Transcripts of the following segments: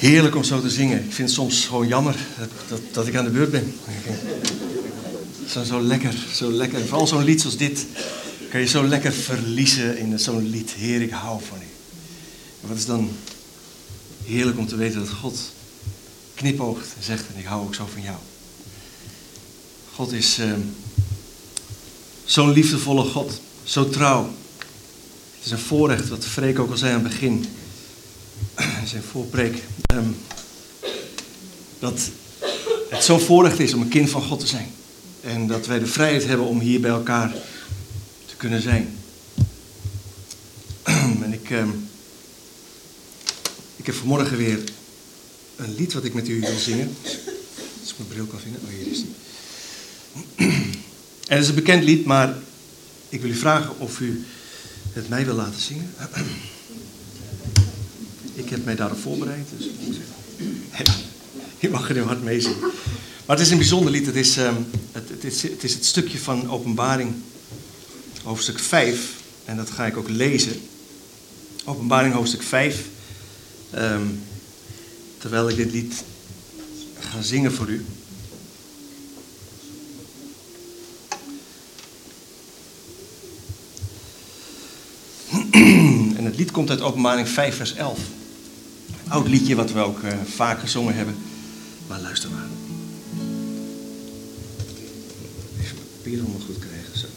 Heerlijk om zo te zingen. Ik vind het soms gewoon jammer dat ik aan de beurt ben. Zo lekker. Vooral zo'n lied zoals dit kan je zo lekker verliezen in zo'n lied. Heer, ik hou van u. En wat is dan heerlijk om te weten dat God knipoogt en zegt, en ik hou ook zo van jou. God is zo'n liefdevolle God, zo trouw. Het is een voorrecht, wat Freek ook al zei aan het begin, in zijn voorpreek, dat het zo'n voorrecht is om een kind van God te zijn. En dat wij de vrijheid hebben om hier bij elkaar te kunnen zijn. En ik heb vanmorgen weer een lied wat ik met u wil zingen. Als ik mijn bril kan vinden. Oh, hier is die. En het is een bekend lied, maar ik wil u vragen of u het mij wil laten zingen. Ik heb mij daarop voorbereid, dus je mag er heel hard mee zingen. Maar het is een bijzonder lied. Het is het stukje van Openbaring, hoofdstuk 5. En dat ga ik ook lezen. Openbaring, hoofdstuk 5. Terwijl ik dit lied ga zingen voor u. En het lied komt uit Openbaring 5, vers 11. Een oud liedje wat we ook vaak gezongen hebben. Maar luister maar. Even mijn papier allemaal goed krijgen. Zo.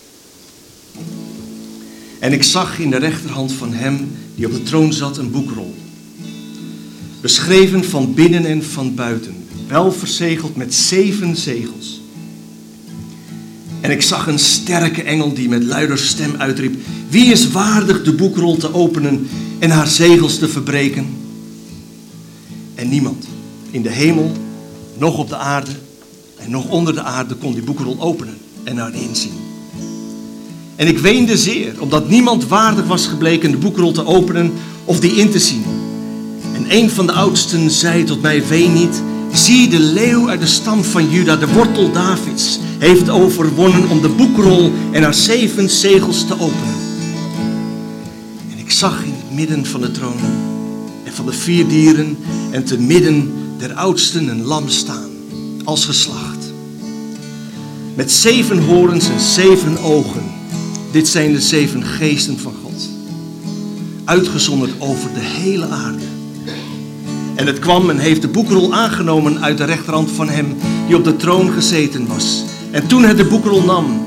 En ik zag in de rechterhand van hem die op de troon zat een boekrol. Beschreven van binnen en van buiten. Wel verzegeld met 7 zegels. En ik zag een sterke engel die met luider stem uitriep. Wie is waardig de boekrol te openen en haar zegels te verbreken? En niemand in de hemel, nog op de aarde en nog onder de aarde kon die boekrol openen en erin zien. En ik weende zeer, omdat niemand waardig was gebleken de boekrol te openen of die in te zien. En een van de oudsten zei tot mij, ween niet, zie de leeuw uit de stam van Juda, de wortel Davids, heeft overwonnen om de boekrol en haar 7 zegels te openen. En ik zag in het midden van de troon en van de 4 dieren en te midden der oudsten een lam staan, als geslacht. Met 7 horens en 7 ogen. Dit zijn de 7 geesten van God. Uitgezonderd over de hele aarde. En het kwam en heeft de boekrol aangenomen uit de rechterhand van hem die op de troon gezeten was. En toen het de boekrol nam,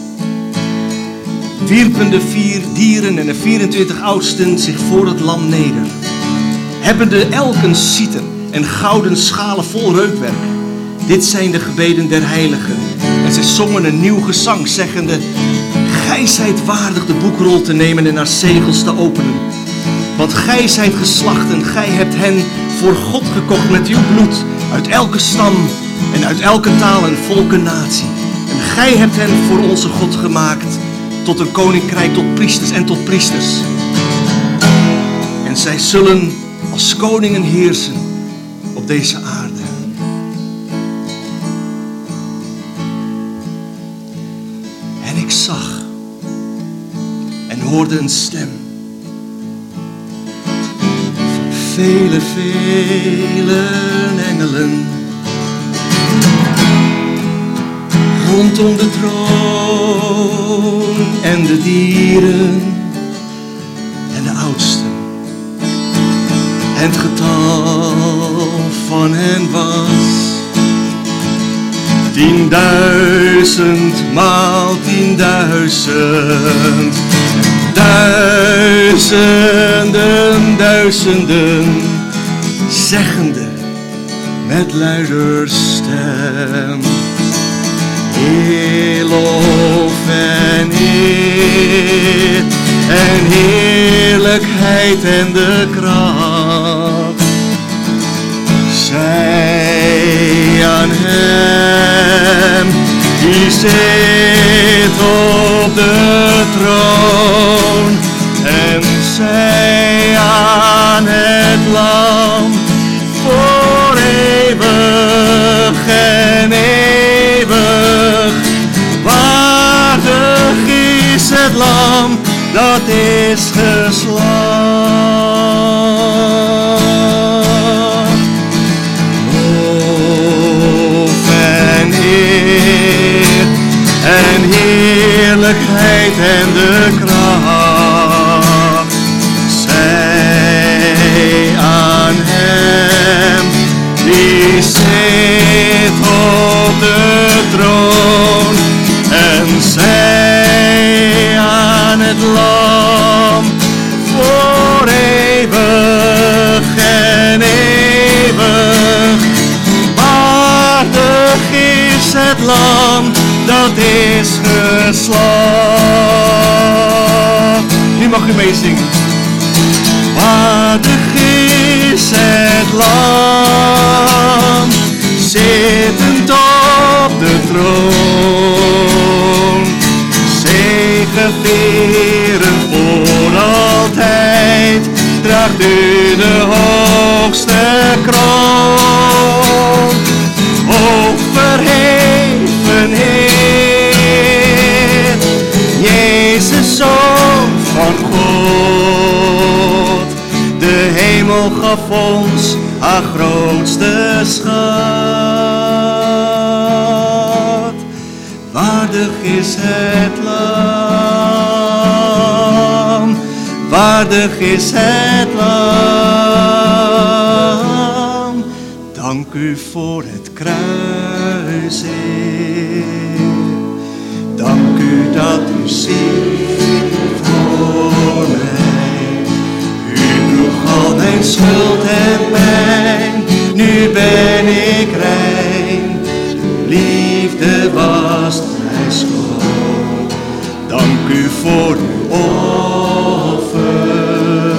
wierpen de 4 dieren en de 24 oudsten zich voor het lam neder. Hebbende elk een citer en gouden schalen vol reukwerk. Dit zijn de gebeden der heiligen. En zij zongen een nieuw gezang, zeggende, gij zijt waardig de boekrol te nemen en haar zegels te openen. Want gij zijt geslacht en gij hebt hen voor God gekocht met uw bloed, uit elke stam en uit elke taal en volk en natie. En gij hebt hen voor onze God gemaakt, tot een koninkrijk, tot priesters en tot priesters. En zij zullen als koningen heersen op deze aarde. En ik zag en hoorde een stem. Vele, vele engelen rondom de troon en de dieren en de oudsten. En het getal van hen was 10.000 maal 10.000. Duizenden, duizenden, zeggende met luider stem. Heer, lof en eer en heerlijkheid en de kracht zij aan hem die zit op de troon. En zij aan het lam voor eeuwig en eeuwig. Waardig is het lam dat is geslacht. heerlijkheid en de kracht. Zij aan hem die zit op de troon. En zij aan het lam voor eeuwig en eeuwig. Waardig is het lam dat is geslacht. Nu mag u meezingen. Waardig is het lam, zittend op de troon. Zegevierend voor altijd, draagt u de hoogste kroon. Hoog verheven Heer, Jezus, Zoon van God. De hemel gaf ons haar grootste schat. Waardig is het lam, waardig is het lam. Dank u voor het kruis, Heer. Dank u dat u ziet voor mij. U droeg al mijn schuld en pijn. Nu ben ik rein. Liefde wast mij schoon. Dank u voor uw offer.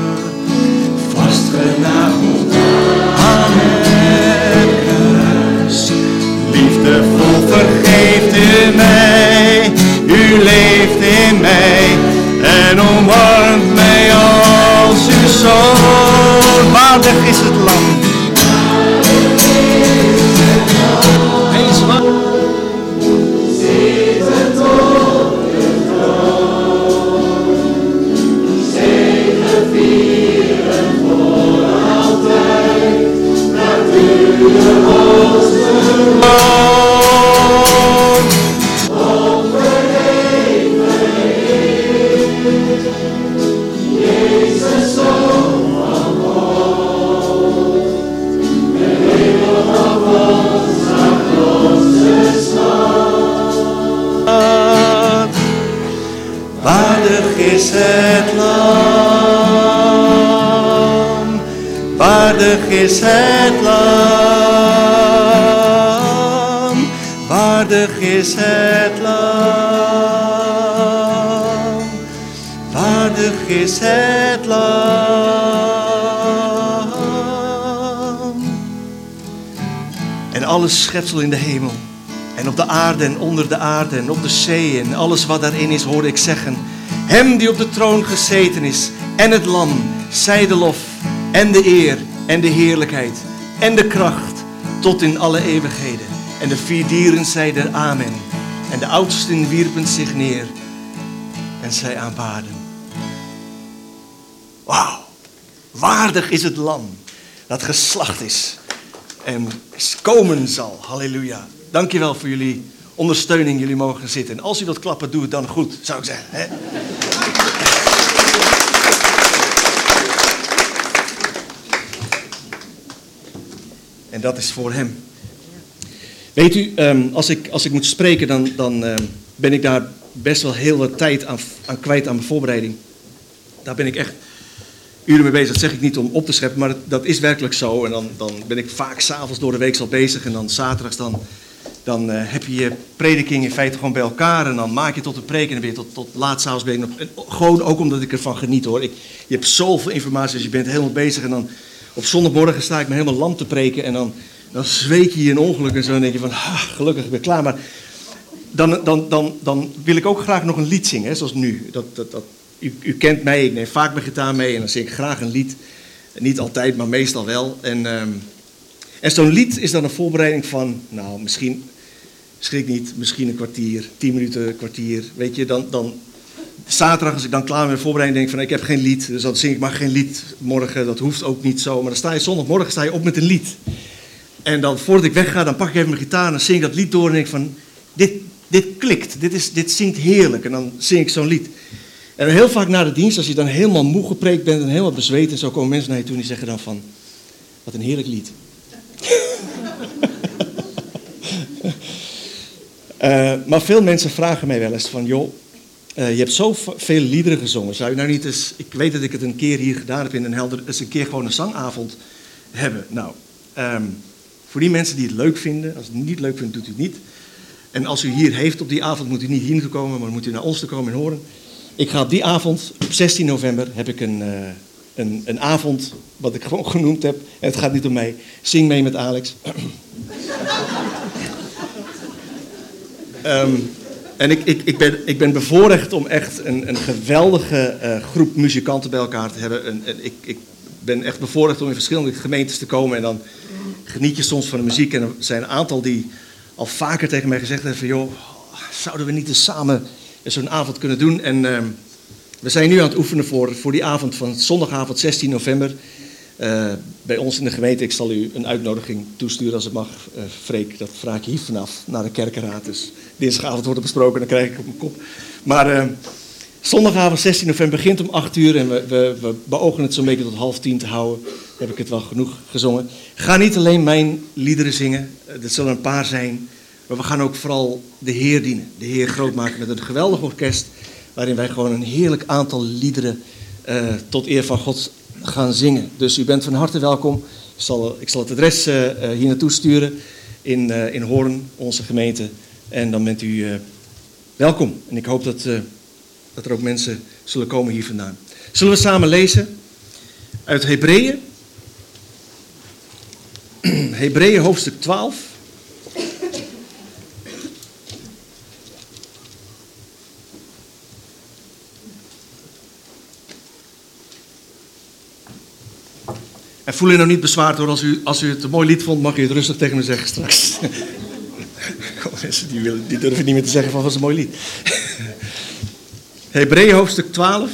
Vastgenageld aan het kruis. Liefdevol vergeeft u mij. U leeft in mij en omarmt mij als uw zoon. Waardig is het lam. Wees wat. Zittend op de troon. Zegevieren voor altijd. Draagt u de hoogste loon. Onverheven Heer, Jezus, Zoon van God. De hemel gaf ons haar grootste schat. Waardig is het lam, waardig is het lam, waardig is het lam, waardig is het lam. En alle schepsel in de hemel en op de aarde en onder de aarde en op de zee en alles wat daarin is, hoorde ik zeggen: hem die op de troon gezeten is en het lam, zij de lof en de eer en de heerlijkheid en de kracht tot in alle eeuwigheden. En de vier dieren zeiden amen. En de oudsten wierpen zich neer en zij aanbaden. Wauw, waardig is het lam dat geslacht is en komen zal. Halleluja. Dankjewel voor jullie ondersteuning. Jullie mogen zitten. En als u wilt klappen, doe het dan goed, zou ik zeggen. Hè? En dat is voor hem. Weet u, als ik moet spreken, dan ben ik daar best wel heel wat tijd aan kwijt aan mijn voorbereiding. Daar ben ik echt uren mee bezig. Dat zeg ik niet om op te scheppen, maar dat is werkelijk zo. En dan ben ik vaak 's avonds door de week al bezig. En dan zaterdags dan heb je je prediking in feite gewoon bij elkaar. En dan maak je tot een preek en dan ben je tot laat 's avonds bezig. Gewoon ook omdat ik ervan geniet, hoor. Je hebt zoveel informatie, dus je bent helemaal bezig. En dan op zondagmorgen sta ik me helemaal lam te preken. En dan zweet je in ongeluk en zo. En dan denk je van, gelukkig, ik ben klaar. Maar dan wil ik ook graag nog een lied zingen, hè, zoals nu. U kent mij, ik neem vaak mijn gitaar mee en dan zing ik graag een lied. Niet altijd, maar meestal wel. En zo'n lied is dan een voorbereiding van, nou, misschien, schrik niet, misschien een kwartier, 10 minuten, een kwartier. Weet je, dan zaterdag, als ik dan klaar ben met voorbereiding, denk ik van, ik heb geen lied. Dus dan zing ik maar geen lied morgen, dat hoeft ook niet zo. Maar dan zondagmorgen sta je op met een lied. En dan, voordat ik wegga, dan pak ik even mijn gitaar en dan zing ik dat lied door en denk ik van, dit klikt, dit zingt heerlijk. En dan zing ik zo'n lied. En heel vaak na de dienst, als je dan helemaal moe gepreekt bent en helemaal bezweet en zo, komen mensen naar je toe en die zeggen dan van, wat een heerlijk lied. Maar veel mensen vragen mij wel eens van, joh, je hebt zoveel liederen gezongen. Zou je nou niet eens, ik weet dat ik het een keer hier gedaan heb in Den Helder, eens een keer gewoon een zangavond hebben. Nou, voor die mensen die het leuk vinden, als u het niet leuk vindt, doet u het niet. En als u hier heeft op die avond, moet u niet hier naartoe komen, maar moet u naar ons toe komen en horen. Ik ga op die avond, op 16 november, heb ik een avond, wat ik gewoon genoemd heb. En het gaat niet om mij. Zing mee met Alex. En ik ben bevoorrecht om echt een geweldige groep muzikanten bij elkaar te hebben. Ik ben echt bevoorrecht om in verschillende gemeentes te komen. En dan geniet je soms van de muziek. En er zijn een aantal die al vaker tegen mij gezegd hebben van, joh, zouden we niet eens samen zo'n avond kunnen doen? En we zijn nu aan het oefenen voor die avond van zondagavond 16 november. Bij ons in de gemeente, ik zal u een uitnodiging toesturen als het mag, Freek. Dat vraag ik hier vanaf, naar de kerkenraad. Dus dinsdagavond wordt het besproken, dan krijg ik op mijn kop. Maar zondagavond 16 november begint om 8 uur en we beogen het zo'n beetje tot 9:30 te houden. Heb ik het wel genoeg gezongen. Ga niet alleen mijn liederen zingen, er zullen een paar zijn. Maar we gaan ook vooral de Heer dienen. De Heer groot maken met een geweldig orkest. Waarin wij gewoon een heerlijk aantal liederen tot eer van God gaan zingen. Dus u bent van harte welkom. Ik zal het adres hier naartoe sturen in Hoorn, onze gemeente. En dan bent u welkom. En ik hoop dat er ook mensen zullen komen hier vandaan. Zullen we samen lezen uit Hebreeën? Hebreeën hoofdstuk 12. En voel je nou niet bezwaard hoor, als u het een mooi lied vond, mag u het rustig tegen me zeggen straks. Mensen die durven niet meer te zeggen van, was een mooi lied. Hebreeën hoofdstuk 12.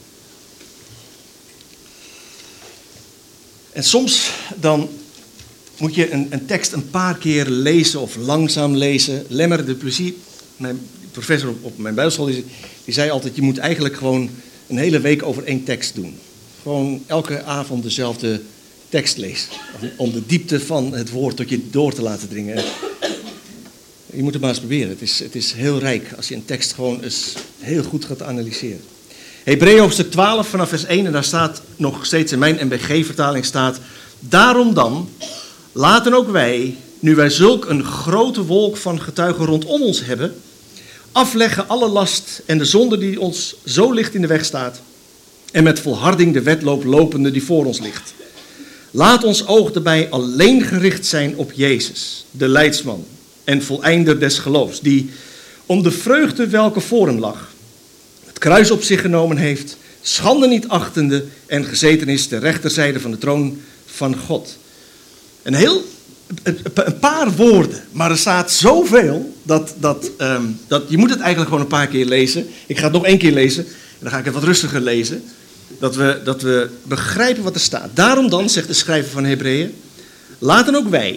En soms dan moet je een tekst een paar keer lezen of langzaam lezen. Lemmer de Plessis, mijn professor op mijn bijbelschool, die zei altijd, je moet eigenlijk gewoon een hele week over één tekst doen. Gewoon elke avond dezelfde tekst lezen. Om de diepte van het woord tot je door te laten dringen. Je moet het maar eens proberen. Het is heel rijk als je een tekst gewoon eens heel goed gaat analyseren. Hebreeën hoofdstuk 12 vanaf vers 1. En daar staat nog steeds in mijn NBG-vertaling staat. Daarom dan, laten ook wij, nu wij zulk een grote wolk van getuigen rondom ons hebben, afleggen alle last en de zonde die ons zo licht in de weg staat. En met volharding de wedloop lopende die voor ons ligt. Laat ons oog daarbij alleen gericht zijn op Jezus, de leidsman en voleinder des geloofs, die om de vreugde welke voor hem lag, het kruis op zich genomen heeft, schande niet achtende en gezeten is ter rechterzijde van de troon van God. Een paar woorden, maar er staat zoveel dat je moet het eigenlijk gewoon een paar keer lezen. Ik ga het nog één keer lezen en dan ga ik het wat rustiger lezen. Dat we begrijpen wat er staat. Daarom dan, zegt de schrijver van Hebreeën, laten ook wij,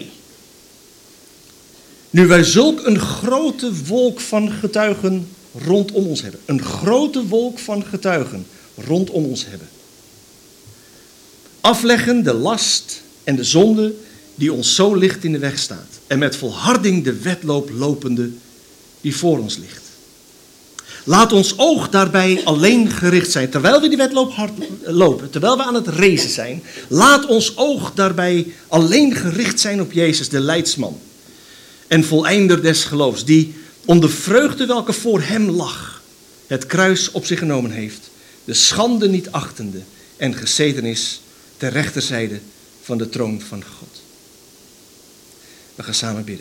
nu wij zulk een grote wolk van getuigen rondom ons hebben. Een grote wolk van getuigen rondom ons hebben. Afleggen de last en de zonde die ons zo licht in de weg staat. En met volharding de wedloop lopende die voor ons ligt. Laat ons oog daarbij alleen gericht zijn. Terwijl we die wedloop hard lopen, terwijl we aan het racen zijn. Laat ons oog daarbij alleen gericht zijn op Jezus, de leidsman. En voleinder des geloofs, die om de vreugde welke voor hem lag, het kruis op zich genomen heeft. De schande niet achtende en gezeten is ter rechterzijde van de troon van God. We gaan samen bidden.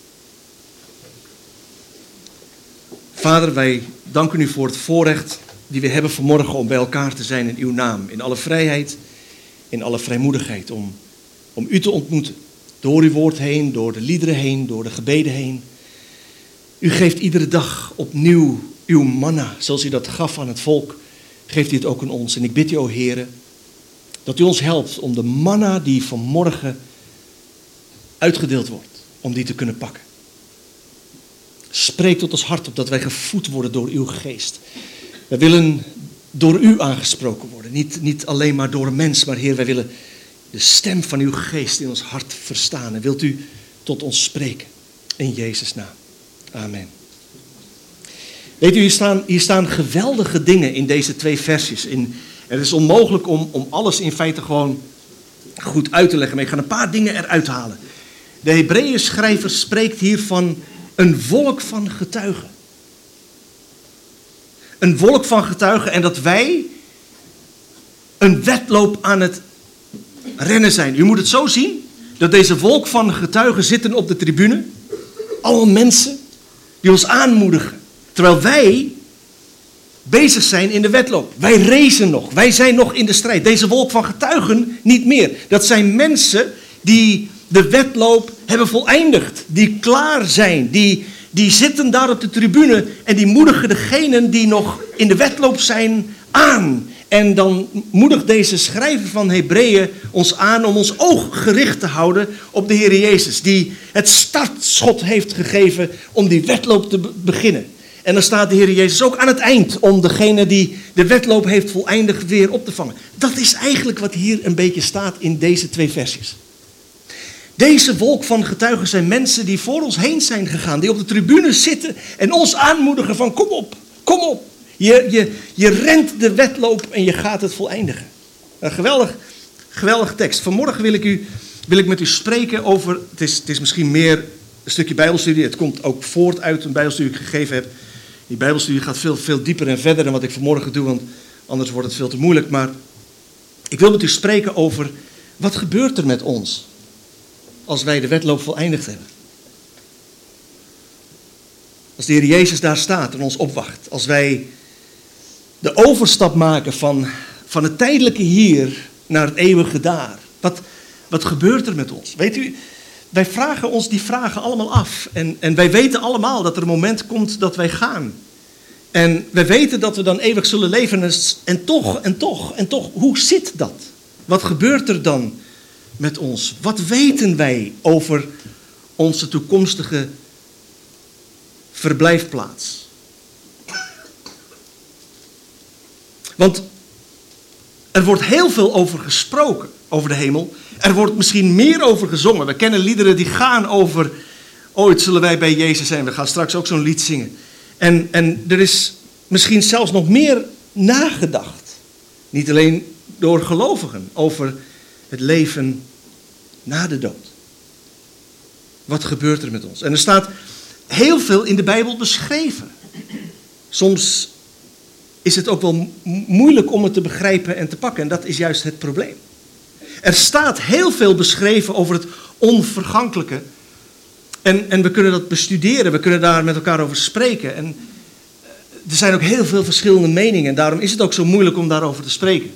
Vader, wij danken u voor het voorrecht die we hebben vanmorgen om bij elkaar te zijn in uw naam. In alle vrijheid, in alle vrijmoedigheid om u te ontmoeten. Door uw woord heen, door de liederen heen, door de gebeden heen. U geeft iedere dag opnieuw uw manna, zoals u dat gaf aan het volk. Geeft u het ook aan ons. En ik bid u, o Heere, dat u ons helpt om de manna die vanmorgen uitgedeeld wordt, om die te kunnen pakken. Spreek tot ons hart op dat wij gevoed worden door uw geest. Wij willen door u aangesproken worden. Niet alleen maar door een mens, maar Heer, wij willen de stem van uw geest in ons hart verstaan. En wilt u tot ons spreken. In Jezus' naam. Amen. Weet u, hier staan geweldige dingen in deze 2 versjes. Het is onmogelijk om alles in feite gewoon goed uit te leggen. Maar ik ga een paar dingen eruit halen. De Hebreeën schrijver spreekt hier van een volk van getuigen. Een volk van getuigen en dat wij een wedloop aan het rennen zijn. U moet het zo zien dat deze volk van getuigen zitten op de tribune. Allemaal mensen die ons aanmoedigen. Terwijl wij bezig zijn in de wedloop. Wij racen nog. Wij zijn nog in de strijd. Deze wolk van getuigen niet meer. Dat zijn mensen die de wedloop hebben voleindigd. Die klaar zijn. Die zitten daar op de tribune en die moedigen degenen die nog in de wedloop zijn aan. En dan moedigt deze schrijver van Hebreeën ons aan om ons oog gericht te houden op de Heer Jezus. Die het startschot heeft gegeven om die wedloop te beginnen. En dan staat de Heer Jezus ook aan het eind om degene die de wedloop heeft voleindigd weer op te vangen. Dat is eigenlijk wat hier een beetje staat in deze 2 versjes. Deze wolk van getuigen zijn mensen die voor ons heen zijn gegaan. Die op de tribune zitten en ons aanmoedigen van kom op, kom op. Je rent de wedloop en je gaat het voleindigen. Een geweldig tekst. Vanmorgen wil ik met u spreken over, het is misschien meer een stukje bijbelstudie. Het komt ook voort uit een bijbelstudie die ik gegeven heb. Die bijbelstudie gaat veel dieper en verder dan wat ik vanmorgen doe, want anders wordt het veel te moeilijk. Maar ik wil met u spreken over wat gebeurt er met ons als wij de wedloop voleindigd hebben. Als de Heer Jezus daar staat en ons opwacht. Als wij de overstap maken van het tijdelijke hier naar het eeuwige daar. Wat gebeurt er met ons? Weet u, wij vragen ons die vragen allemaal af. En wij weten allemaal dat er een moment komt dat wij gaan. En wij weten dat we dan eeuwig zullen leven. En toch, hoe zit dat? Wat gebeurt er dan met ons? Wat weten wij over onze toekomstige verblijfplaats? Want er wordt heel veel over gesproken, over de hemel. Er wordt misschien meer over gezongen. We kennen liederen die gaan over, ooit zullen wij bij Jezus zijn. We gaan straks ook zo'n lied zingen. En er is misschien zelfs nog meer nagedacht. Niet alleen door gelovigen, over het leven na de dood. Wat gebeurt er met ons? En er staat heel veel in de Bijbel beschreven. Soms is het ook wel moeilijk om het te begrijpen en te pakken. En dat is juist het probleem. Er staat heel veel beschreven over het onvergankelijke. En we kunnen dat bestuderen. We kunnen daar met elkaar over spreken. En er zijn ook heel veel verschillende meningen. En daarom is het ook zo moeilijk om daarover te spreken.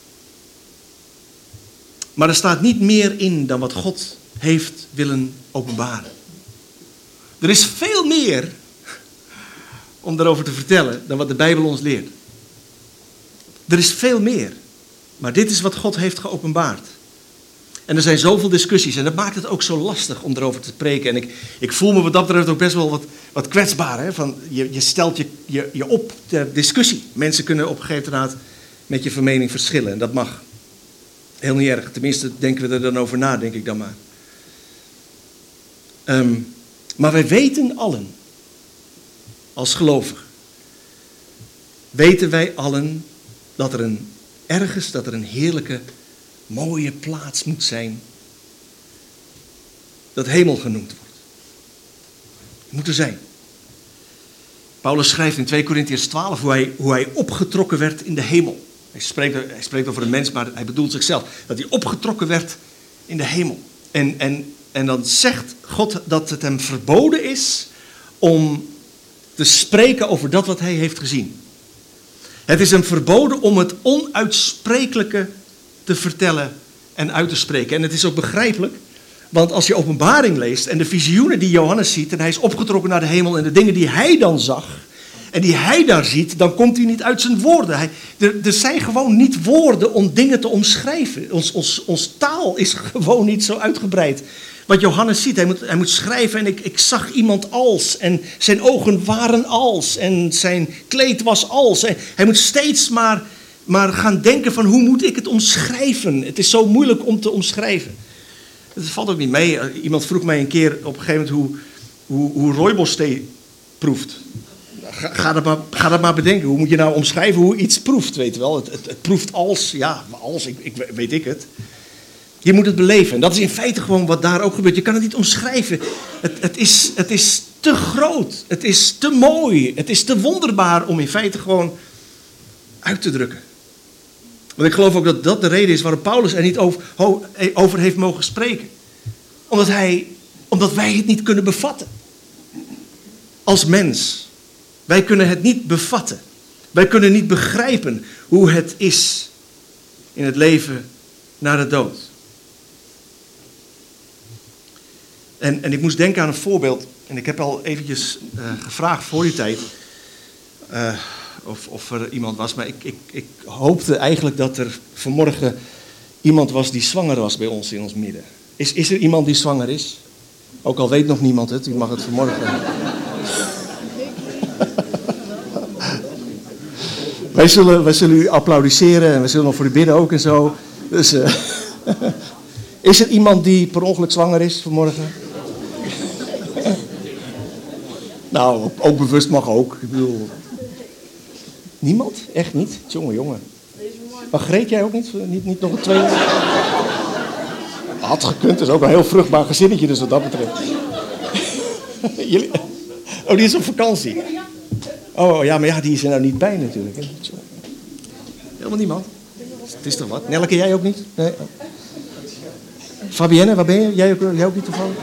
Maar er staat niet meer in dan wat God heeft willen openbaren. Er is veel meer om daarover te vertellen dan wat de Bijbel ons leert. Er is veel meer. Maar dit is wat God heeft geopenbaard. En er zijn zoveel discussies en dat maakt het ook zo lastig om erover te spreken. En ik voel me wat dat betreft ook best wel wat kwetsbaar. Hè? Van, je stelt je op ter discussie. Mensen kunnen op een gegeven moment met je van mening verschillen. En dat mag. Heel niet erg. Tenminste denken we er dan over na, denk ik dan maar. Maar wij weten allen, als gelovigen, weten wij allen dat er een heerlijke, mooie plaats moet zijn, dat hemel genoemd wordt. Het moet er zijn. Paulus schrijft in 2 Korintiërs 12 hoe hij opgetrokken werd in de hemel. Hij spreekt over een mens, maar hij bedoelt zichzelf. Dat hij opgetrokken werd in de hemel. En dan zegt God dat het hem verboden is om te spreken over dat wat hij heeft gezien. Het is hem verboden om het onuitsprekelijke te vertellen en uit te spreken. En het is ook begrijpelijk, want als je Openbaring leest en de visioenen die Johannes ziet, en hij is opgetrokken naar de hemel en de dingen die hij dan zag en die hij daar ziet, dan komt hij niet uit zijn woorden. Er zijn gewoon niet woorden om dingen te omschrijven. Ons taal is gewoon niet zo uitgebreid. wat Johannes ziet. Hij moet schrijven en ik zag iemand als. En zijn ogen waren als. En zijn kleed was als. En hij moet steeds maar gaan denken van hoe moet ik het omschrijven. Het is zo moeilijk om te omschrijven. Het valt ook niet mee. Iemand vroeg mij een keer op een gegeven moment hoe rooibos thee proeft. Ga dat maar bedenken. Hoe moet je nou omschrijven hoe iets proeft, weet je wel. Het proeft als, ja, als, weet ik het. Je moet het beleven. En dat is in feite gewoon wat daar ook gebeurt. Je kan het niet omschrijven. Het is te groot. Het is te mooi. Het is te wonderbaar om in feite gewoon uit te drukken. Want ik geloof ook dat dat de reden is waarom Paulus er niet over heeft mogen spreken. Omdat wij het niet kunnen bevatten. Als mens. Wij kunnen het niet bevatten. Wij kunnen niet begrijpen hoe het is in het leven na de dood. En ik moest denken aan een voorbeeld. En ik heb al eventjes gevraagd voor die tijd of er iemand was. Maar ik hoopte eigenlijk dat er vanmorgen iemand was die zwanger was bij ons in ons midden. Is er iemand die zwanger is? Ook al weet nog niemand het, u mag het vanmorgen. Wij zullen u applaudisseren en we zullen nog voor u bidden ook en zo. Dus, is er iemand die per ongeluk zwanger is vanmorgen? Nou, ook bewust mag ook. Ik bedoel... Niemand? Echt niet? Jongen. Maar Greet, jij ook niet? Niet nog een tweede? Had gekund, het is ook een heel vruchtbaar gezinnetje, dus wat dat betreft. Jullie... Oh, die is op vakantie. Oh ja, maar ja, die is er nou niet bij natuurlijk. Hè? Helemaal niemand. Het is toch wat? Nelleke, jij ook niet? Nee. Fabienne, waar ben je? Jij ook niet toevallig?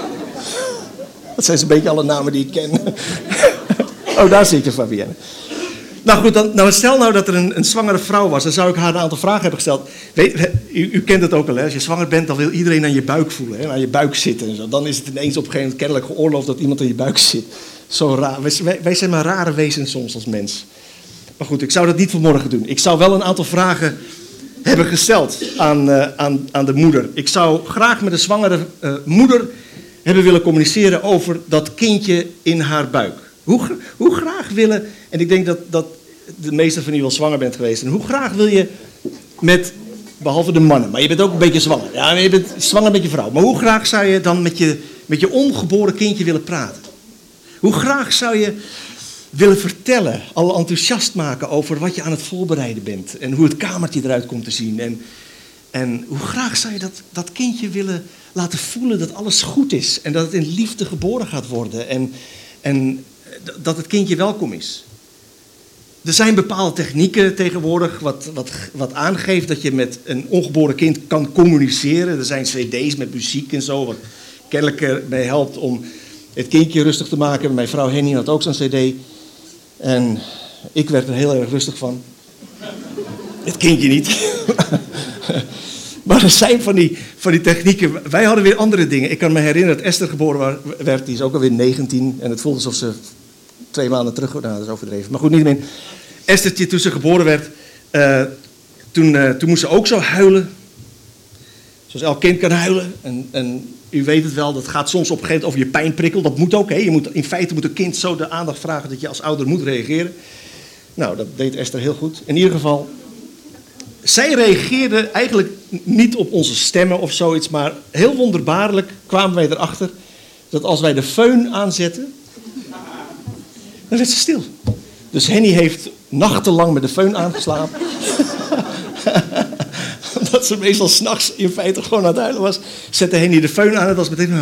Dat zijn zo'n beetje alle namen die ik ken. Oh, daar zit je, Fabienne. Nou goed, stel nou dat er een zwangere vrouw was. Dan zou ik haar een aantal vragen hebben gesteld. U kent het ook al, hè? Als je zwanger bent, dan wil iedereen aan je buik voelen. Hè? Aan je buik zitten en zo. Dan is het ineens op een gegeven moment kennelijk geoorloofd dat iemand aan je buik zit. Zo raar. Wij zijn maar rare wezens soms als mens. Maar goed, ik zou dat niet vanmorgen doen. Ik zou wel een aantal vragen hebben gesteld aan de moeder. Ik zou graag met de zwangere moeder hebben willen communiceren over dat kindje in haar buik. Hoe graag willen, en ik denk dat de meeste van u wel zwanger bent geweest. En hoe graag wil je behalve de mannen, maar je bent ook een beetje zwanger. Ja, je bent zwanger met je vrouw. Maar hoe graag zou je dan met je ongeboren kindje willen praten? Hoe graag zou je willen vertellen, al enthousiast maken over wat je aan het voorbereiden bent. En hoe het kamertje eruit komt te zien. En hoe graag zou je dat kindje willen laten voelen dat alles goed is. En dat het in liefde geboren gaat worden. En dat het kindje welkom is. Er zijn bepaalde technieken tegenwoordig wat aangeeft dat je met een ongeboren kind kan communiceren. Er zijn cd's met muziek en zo, wat kennelijk erbij helpt om het kindje rustig te maken. Mijn vrouw Henny had ook zo'n cd. En ik werd er heel erg rustig van. Het kindje niet. Maar er zijn van die technieken. Wij hadden weer andere dingen. Ik kan me herinneren dat Esther geboren werd. Die is ook alweer 19. En het voelde alsof ze 2 maanden terug... Nou, dat is overdreven. Maar goed, niet meer. Esthertje, toen ze geboren werd... Toen moest ze ook zo huilen. Zoals elk kind kan huilen. En u weet het wel, dat gaat soms op een gegeven moment over je pijnprikkel. Dat moet ook, hè. In feite moet een kind zo de aandacht vragen dat je als ouder moet reageren. Nou, dat deed Esther heel goed. In ieder geval... Zij reageerde eigenlijk niet op onze stemmen of zoiets, maar heel wonderbaarlijk kwamen wij erachter dat als wij de föhn aanzetten, dan werd ze stil. Dus Henny heeft nachtenlang met de föhn aangeslapen. Omdat ze meestal 's nachts in feite gewoon aan het huilen was, zette Henny de föhn aan en dat was meteen...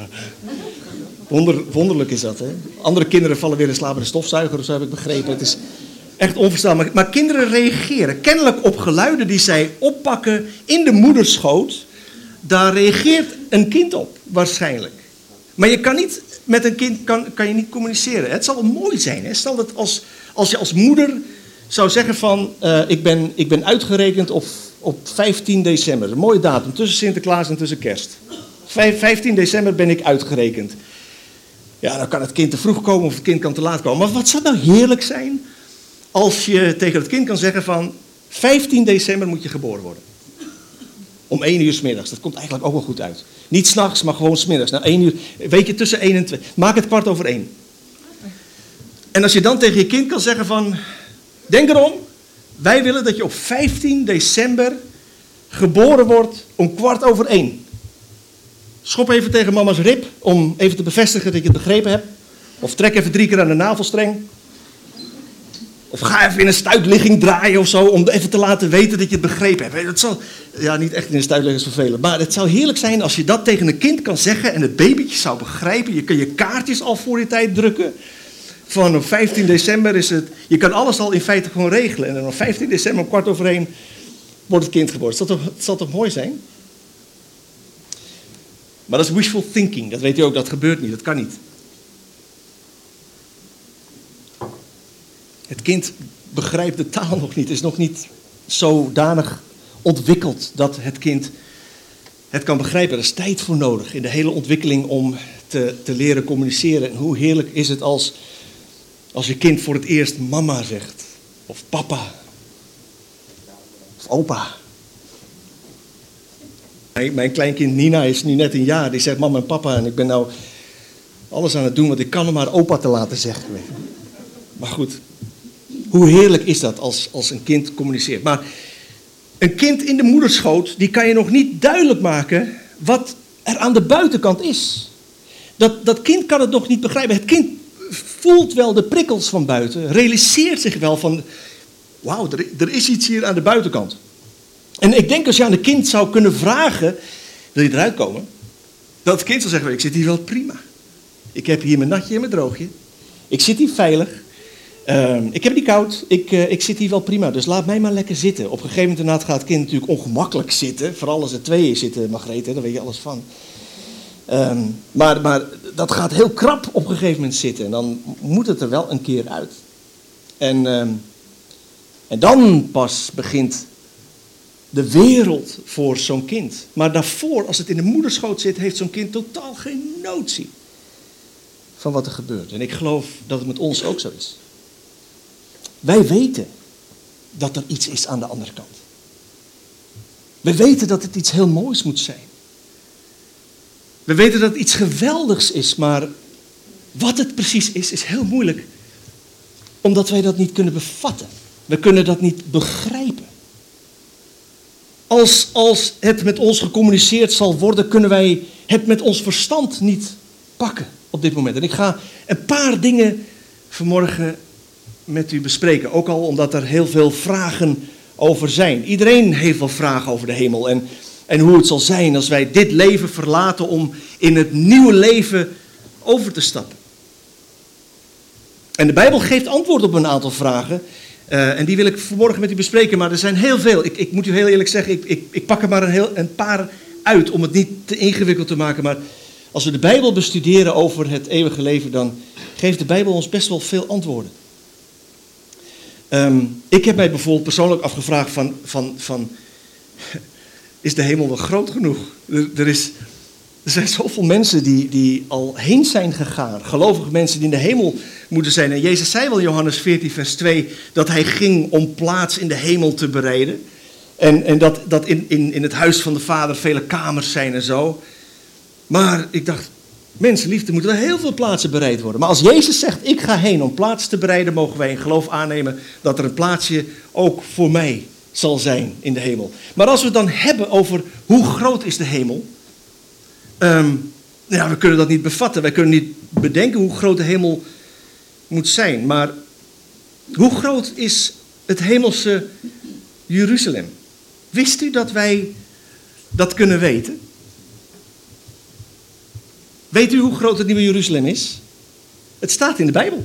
Wonderlijk is dat, hè? Andere kinderen vallen weer in slaap met een stofzuiger, of zo heb ik begrepen. Het is... Echt onverstaanbaar. Maar kinderen reageren kennelijk op geluiden die zij oppakken in de moederschoot. Daar reageert een kind op, waarschijnlijk. Maar je kan niet, met een kind kan je niet communiceren. Het zal wel mooi zijn. Hè? Stel dat als je als moeder zou zeggen van... ik ben uitgerekend op 15 december. Een mooie datum, tussen Sinterklaas en tussen kerst. 15 december ben ik uitgerekend. Ja, dan kan het kind te vroeg komen of het kind kan te laat komen. Maar wat zou nou heerlijk zijn... als je tegen het kind kan zeggen van... 15 december moet je geboren worden. Om 1 uur 's middags. Dat komt eigenlijk ook wel goed uit. Niet 's nachts, maar gewoon 's middags. Nou, 1 uur, weet je, tussen 1 en 2. Maak het 1:15. En als je dan tegen je kind kan zeggen van... Denk erom, wij willen dat je op 15 december geboren wordt om 1:15. Schop even tegen mama's rib om even te bevestigen dat je het begrepen hebt. Of trek even 3 keer aan de navelstreng. Of ga even in een stuitligging draaien of zo, om even te laten weten dat je het begrepen hebt. Dat zal, ja, niet echt in een stuitligging is vervelend. Maar het zou heerlijk zijn als je dat tegen een kind kan zeggen en het babytje zou begrijpen. Je kan je kaartjes al voor die tijd drukken. Van op 15 december is het... Je kan alles al in feite gewoon regelen. En dan op 15 december om 1:15 wordt het kind geboren. Het zal toch mooi zijn? Maar dat is wishful thinking. Dat weet u ook, dat gebeurt niet. Dat kan niet. Het kind begrijpt de taal nog niet. Is nog niet zodanig ontwikkeld dat het kind het kan begrijpen. Er is tijd voor nodig in de hele ontwikkeling om te leren communiceren. En hoe heerlijk is het als je kind voor het eerst mama zegt. Of papa. Of opa. Mijn kleinkind Nina is nu net 1 jaar. Die zegt mama en papa. En ik ben nou alles aan het doen wat ik kan om haar opa te laten zeggen. Maar goed. Hoe heerlijk is dat als een kind communiceert. Maar een kind in de moederschoot, die kan je nog niet duidelijk maken wat er aan de buitenkant is. Dat kind kan het nog niet begrijpen. Het kind voelt wel de prikkels van buiten, realiseert zich wel van, wauw, er is iets hier aan de buitenkant. En ik denk als je aan een kind zou kunnen vragen, wil je eruit komen? Dat het kind zou zeggen, ik zit hier wel prima. Ik heb hier mijn natje en mijn droogje. Ik zit hier veilig. Ik heb het niet koud, ik zit hier wel prima, dus laat mij maar lekker zitten. Op een gegeven moment gaat het kind natuurlijk ongemakkelijk zitten. Vooral als er 2 zitten, Margrethe, daar weet je alles van. Maar dat gaat heel krap op een gegeven moment zitten. En dan moet het er wel een keer uit. En dan pas begint de wereld voor zo'n kind. Maar daarvoor, als het in de moederschoot zit, heeft zo'n kind totaal geen notie van wat er gebeurt. En ik geloof dat het met ons ook zo is. Wij weten dat er iets is aan de andere kant. We weten dat het iets heel moois moet zijn. We weten dat het iets geweldigs is, maar wat het precies is heel moeilijk. Omdat wij dat niet kunnen bevatten. We kunnen dat niet begrijpen. Als het met ons gecommuniceerd zal worden, kunnen wij het met ons verstand niet pakken op dit moment. En ik ga een paar dingen vanmorgen met u bespreken. Ook al omdat er heel veel vragen over zijn. Iedereen heeft wel vragen over de hemel en hoe het zal zijn als wij dit leven verlaten om in het nieuwe leven over te stappen. En de Bijbel geeft antwoord op een aantal vragen. En die wil ik vanmorgen met u bespreken, maar er zijn heel veel. Ik moet u heel eerlijk zeggen, ik pak er maar een paar uit om het niet te ingewikkeld te maken. Maar als we de Bijbel bestuderen over het eeuwige leven, dan geeft de Bijbel ons best wel veel antwoorden. Ik heb mij bijvoorbeeld persoonlijk afgevraagd van is de hemel wel groot genoeg? Er zijn zoveel mensen die al heen zijn gegaan. Gelovige mensen die in de hemel moeten zijn. En Jezus zei wel in Johannes 14 vers 2 dat hij ging om plaats in de hemel te bereiden. En dat in het huis van de Vader vele kamers zijn en zo. Maar ik dacht, mensenliefde, moeten er heel veel plaatsen bereid worden. Maar als Jezus zegt, ik ga heen om plaats te bereiden, mogen wij in geloof aannemen dat er een plaatsje ook voor mij zal zijn in de hemel. Maar als we het dan hebben over hoe groot is de hemel, we kunnen dat niet bevatten. Wij kunnen niet bedenken hoe groot de hemel moet zijn. Maar hoe groot is het hemelse Jeruzalem? Wist u dat wij dat kunnen weten? Weet u hoe groot het nieuwe Jeruzalem is? Het staat in de Bijbel.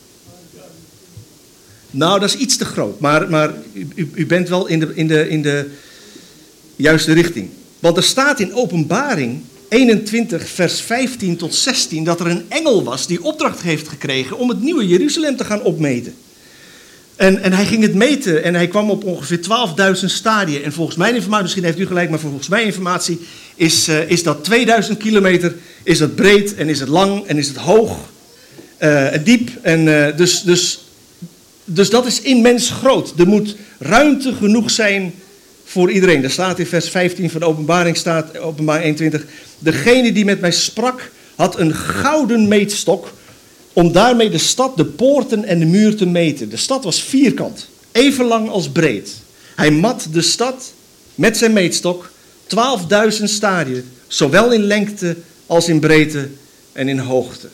Nou, dat is iets te groot. Maar u bent wel in de juiste richting. Want er staat in Openbaring 21 vers 15 tot 16... dat er een engel was die opdracht heeft gekregen om het nieuwe Jeruzalem te gaan opmeten. En hij ging het meten en hij kwam op ongeveer 12.000 stadia. En volgens mijn informatie, misschien heeft u gelijk, maar volgens mijn informatie is dat 2000 kilometer, is dat breed en is het lang en is het hoog en diep. En dus dat is immens groot. Er moet ruimte genoeg zijn voor iedereen. Daar staat in vers 15 van de openbaring, openbaring 21. Degene die met mij sprak, had een gouden meetstok om daarmee de stad, de poorten en de muur te meten. De stad was vierkant, even lang als breed. Hij mat de stad met zijn meetstok 12.000 stadien, zowel in lengte als in breedte en in hoogte.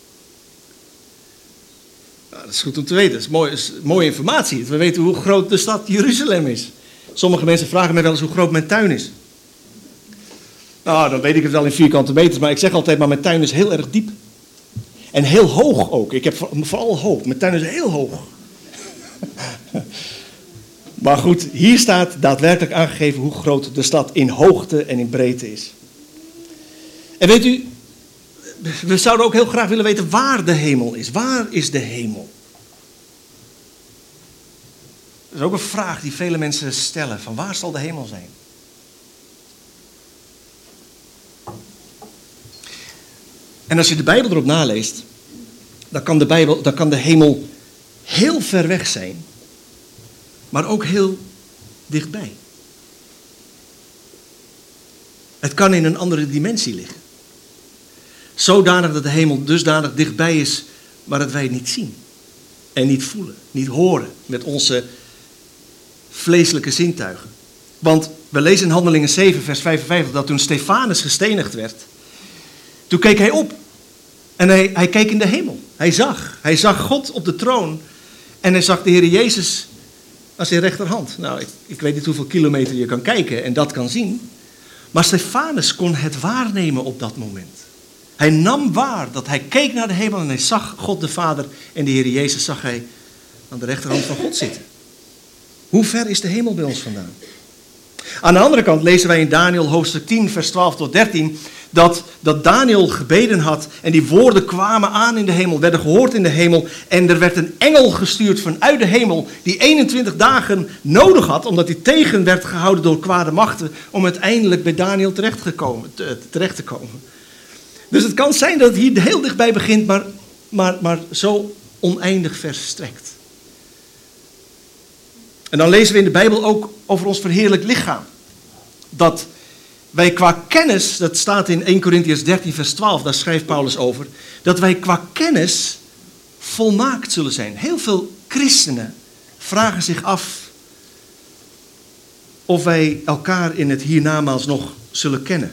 Nou, dat is goed om te weten, dat is mooie informatie. We weten hoe groot de stad Jeruzalem is. Sommige mensen vragen mij wel eens hoe groot mijn tuin is. Nou, dan weet ik het wel in vierkante meters, maar ik zeg altijd, maar mijn tuin is heel erg diep. En heel hoog ook. Ik heb vooral hoog. Mijn tuin is heel hoog. Maar goed, hier staat daadwerkelijk aangegeven hoe groot de stad in hoogte en in breedte is. En weet u, we zouden ook heel graag willen weten waar de hemel is. Waar is de hemel? Dat is ook een vraag die vele mensen stellen. Van waar zal de hemel zijn? En als je de Bijbel erop naleest, dan kan de hemel heel ver weg zijn, maar ook heel dichtbij. Het kan in een andere dimensie liggen. Zodanig dat de hemel dusdanig dichtbij is, maar dat wij het niet zien. En niet voelen, niet horen met onze vleeselijke zintuigen. Want we lezen in Handelingen 7 vers 55 dat toen Stefanus gestenigd werd, toen keek hij op. En hij keek in de hemel. Hij zag God op de troon. En hij zag de Heer Jezus aan zijn rechterhand. Nou, ik weet niet hoeveel kilometer je kan kijken en dat kan zien. Maar Stefanus kon het waarnemen op dat moment. Hij nam waar dat hij keek naar de hemel en hij zag God de Vader en de Heer Jezus zag hij aan de rechterhand van God zitten. Hoe ver is de hemel bij ons vandaan? Aan de andere kant lezen wij in Daniel hoofdstuk 10 vers 12 tot 13... Dat Daniel gebeden had en die woorden kwamen aan in de hemel, werden gehoord in de hemel. En er werd een engel gestuurd vanuit de hemel die 21 dagen nodig had, omdat hij tegen werd gehouden door kwade machten, om uiteindelijk bij Daniel terecht te komen. Dus het kan zijn dat het hier heel dichtbij begint, maar zo oneindig verstrekt. En dan lezen we in de Bijbel ook over ons verheerlijk lichaam. Dat wij qua kennis, dat staat in 1 Korintiërs 13 vers 12, daar schrijft Paulus over, dat wij qua kennis volmaakt zullen zijn. Heel veel christenen vragen zich af of wij elkaar in het hiernamaals nog zullen kennen.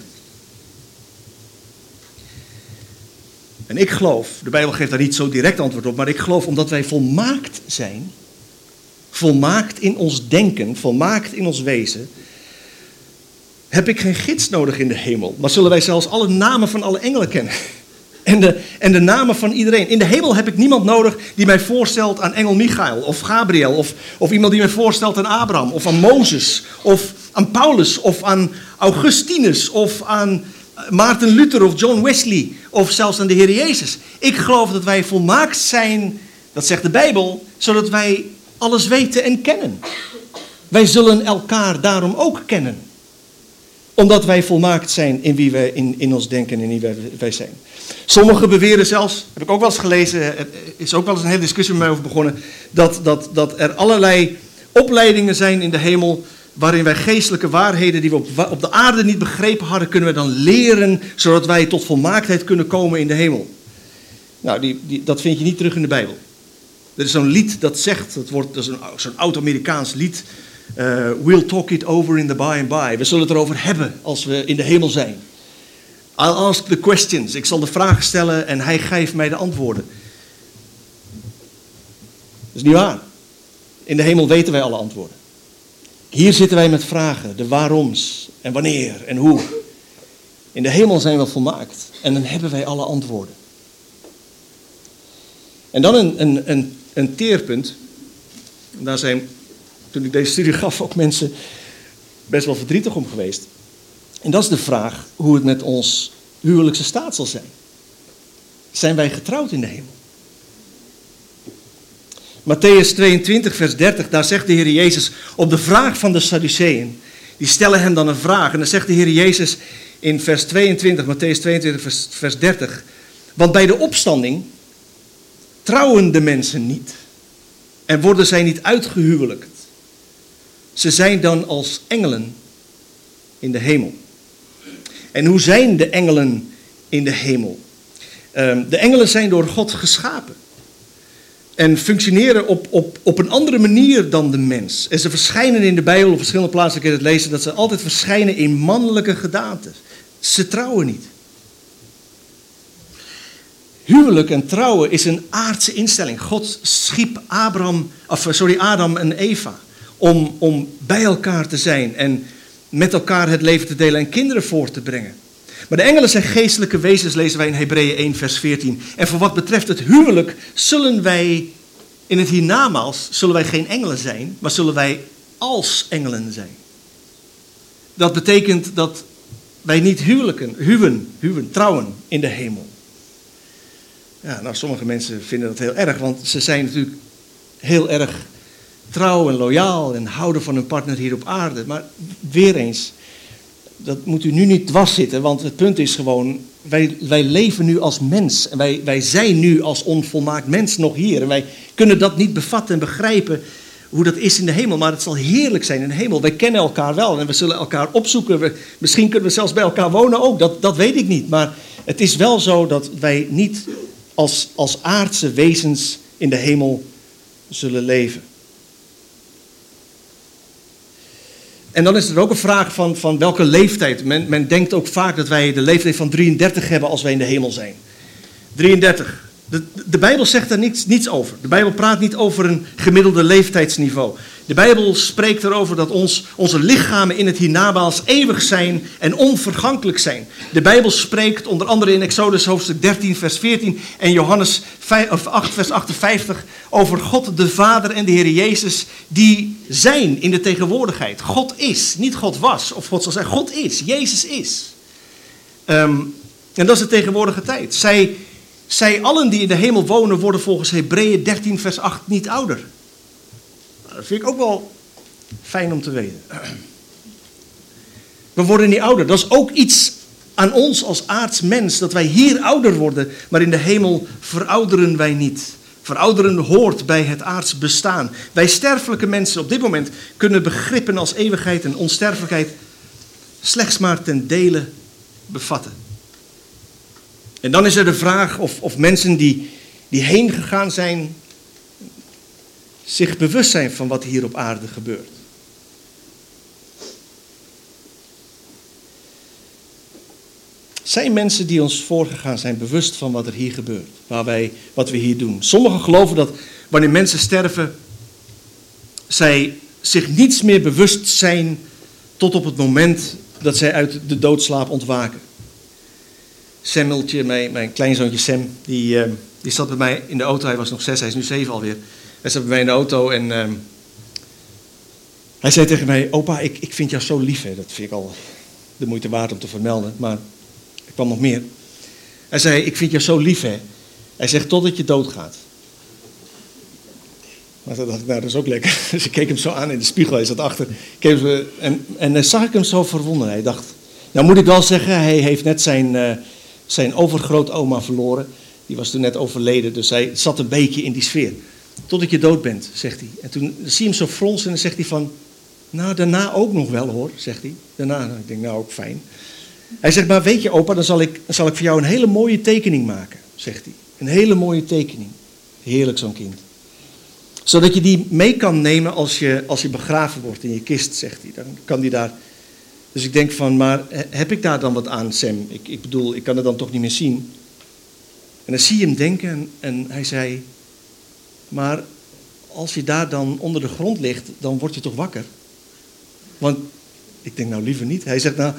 En ik geloof, de Bijbel geeft daar niet zo direct antwoord op, maar ik geloof omdat wij volmaakt zijn, volmaakt in ons denken, volmaakt in ons wezen, heb ik geen gids nodig in de hemel, maar zullen wij zelfs alle namen van alle engelen kennen. En de namen van iedereen. In de hemel heb ik niemand nodig die mij voorstelt aan engel Michael of Gabriel. Of iemand die mij voorstelt aan Abraham of aan Mozes. Of aan Paulus of aan Augustinus of aan Maarten Luther of John Wesley. Of zelfs aan de Heer Jezus. Ik geloof dat wij volmaakt zijn, dat zegt de Bijbel, zodat wij alles weten en kennen. Wij zullen elkaar daarom ook kennen. Omdat wij volmaakt zijn in wie wij in ons denken en in wie wij zijn. Sommigen beweren zelfs, heb ik ook wel eens gelezen, er is ook wel eens een hele discussie met mij over begonnen, dat er allerlei opleidingen zijn in de hemel, waarin wij geestelijke waarheden die we op de aarde niet begrepen hadden, kunnen we dan leren, zodat wij tot volmaaktheid kunnen komen in de hemel. Nou, dat vind je niet terug in de Bijbel. Er is zo'n lied dat zegt, dat is zo'n oud-Amerikaans lied, we'll talk it over in the by and by. We zullen het erover hebben als we in de hemel zijn. I'll ask the questions. Ik zal de vragen stellen en hij geeft mij de antwoorden. Dat is niet waar. In de hemel weten wij alle antwoorden. Hier zitten wij met vragen. De waaroms en wanneer en hoe. In de hemel zijn we volmaakt. En dan hebben wij alle antwoorden. En dan een teerpunt. Daar zijn, toen ik deze studie gaf, ook mensen best wel verdrietig om geweest. En dat is de vraag hoe het met ons huwelijkse staat zal zijn. Zijn wij getrouwd in de hemel? Mattheüs 22 vers 30, daar zegt de Heer Jezus op de vraag van de Sadduceeën. Die stellen hem dan een vraag en dan zegt de Heer Jezus in vers 22, Mattheüs 22 vers 30. Want bij de opstanding trouwen de mensen niet en worden zij niet uitgehuwelijkt. Ze zijn dan als engelen in de hemel. En hoe zijn de engelen in de hemel? De engelen zijn door God geschapen. En functioneren op een andere manier dan de mens. En ze verschijnen in de Bijbel op verschillende plaatsen. Ik heb het lezen dat ze altijd verschijnen in mannelijke gedaantes. Ze trouwen niet. Huwelijk en trouwen is een aardse instelling. God schiep Adam en Eva om bij elkaar te zijn en met elkaar het leven te delen en kinderen voor te brengen. Maar de engelen zijn geestelijke wezens, lezen wij in Hebreeën 1 vers 14. En voor wat betreft het huwelijk zullen wij in het hiernamaals geen engelen zijn, maar zullen wij als engelen zijn. Dat betekent dat wij niet trouwen in de hemel. Ja, nou, sommige mensen vinden dat heel erg, want ze zijn natuurlijk heel erg trouw en loyaal en houden van hun partner hier op aarde. Maar weer eens, dat moet u nu niet dwars zitten, want het punt is gewoon, wij leven nu als mens. En wij zijn nu als onvolmaakt mens nog hier. En wij kunnen dat niet bevatten en begrijpen hoe dat is in de hemel. Maar het zal heerlijk zijn in de hemel. Wij kennen elkaar wel en we zullen elkaar opzoeken. Misschien kunnen we zelfs bij elkaar wonen ook, dat weet ik niet. Maar het is wel zo dat wij niet als aardse wezens in de hemel zullen leven. En dan is er ook een vraag van welke leeftijd. Men denkt ook vaak dat wij de leeftijd van 33 hebben als wij in de hemel zijn. 33. De Bijbel zegt daar niets over. De Bijbel praat niet over een gemiddelde leeftijdsniveau. De Bijbel spreekt erover dat onze lichamen in het hiernamaals eeuwig zijn en onvergankelijk zijn. De Bijbel spreekt onder andere in Exodus hoofdstuk 13 vers 14 en Johannes 8 vers 58 over God de Vader en de Heer Jezus die zijn in de tegenwoordigheid. God is, niet God was of God zal zijn. God is, Jezus is. En dat is de tegenwoordige tijd. Zij allen die in de hemel wonen worden volgens Hebreeën 13 vers 8 niet ouder. Dat vind ik ook wel fijn om te weten. We worden niet ouder. Dat is ook iets aan ons als aards mens, dat wij hier ouder worden, maar in de hemel verouderen wij niet. Verouderen hoort bij het aards bestaan. Wij sterfelijke mensen op dit moment kunnen begrippen als eeuwigheid en onsterfelijkheid slechts maar ten dele bevatten. En dan is er de vraag of mensen die heen gegaan zijn zich bewust zijn van wat hier op aarde gebeurt. Zijn mensen die ons voorgegaan zijn bewust van wat er hier gebeurt, wat we hier doen? Sommigen geloven dat wanneer mensen sterven, zij zich niets meer bewust zijn tot op het moment dat zij uit de doodslaap ontwaken. Semmeltje, mijn kleinzoontje Sam, die zat bij mij in de auto. Hij was nog 6, hij is nu 7 alweer. Hij zat bij mij in de auto en hij zei tegen mij: opa, ik vind jou zo lief. Hè. Dat vind ik al de moeite waard om te vermelden, maar er kwam nog meer. Hij zei: ik vind jou zo lief. Hè. Hij zegt: totdat je doodgaat. Maar toen dacht ik: nou, dat is ook lekker. Dus ik keek hem zo aan in de spiegel, hij zat achter. En dan zag ik hem zo verwonderen. Hij dacht: nou moet ik wel zeggen, hij heeft net zijn overgrootoma verloren. Die was toen net overleden, dus hij zat een beetje in die sfeer. Totdat je dood bent, zegt hij. En toen zie je hem zo fronsen en dan zegt hij van: nou, daarna ook nog wel hoor, zegt hij. Daarna, ik denk, nou ook fijn. Hij zegt: maar weet je opa, dan zal ik voor jou een hele mooie tekening maken, zegt hij. Een hele mooie tekening. Heerlijk zo'n kind. Zodat je die mee kan nemen als je begraven wordt in je kist, zegt hij. Dan kan die daar. Dus ik denk van, maar heb ik daar dan wat aan, Sam? Ik bedoel, ik kan het dan toch niet meer zien. En dan zie je hem denken en hij zei: maar als je daar dan onder de grond ligt, dan word je toch wakker? Want ik denk, nou liever niet. Hij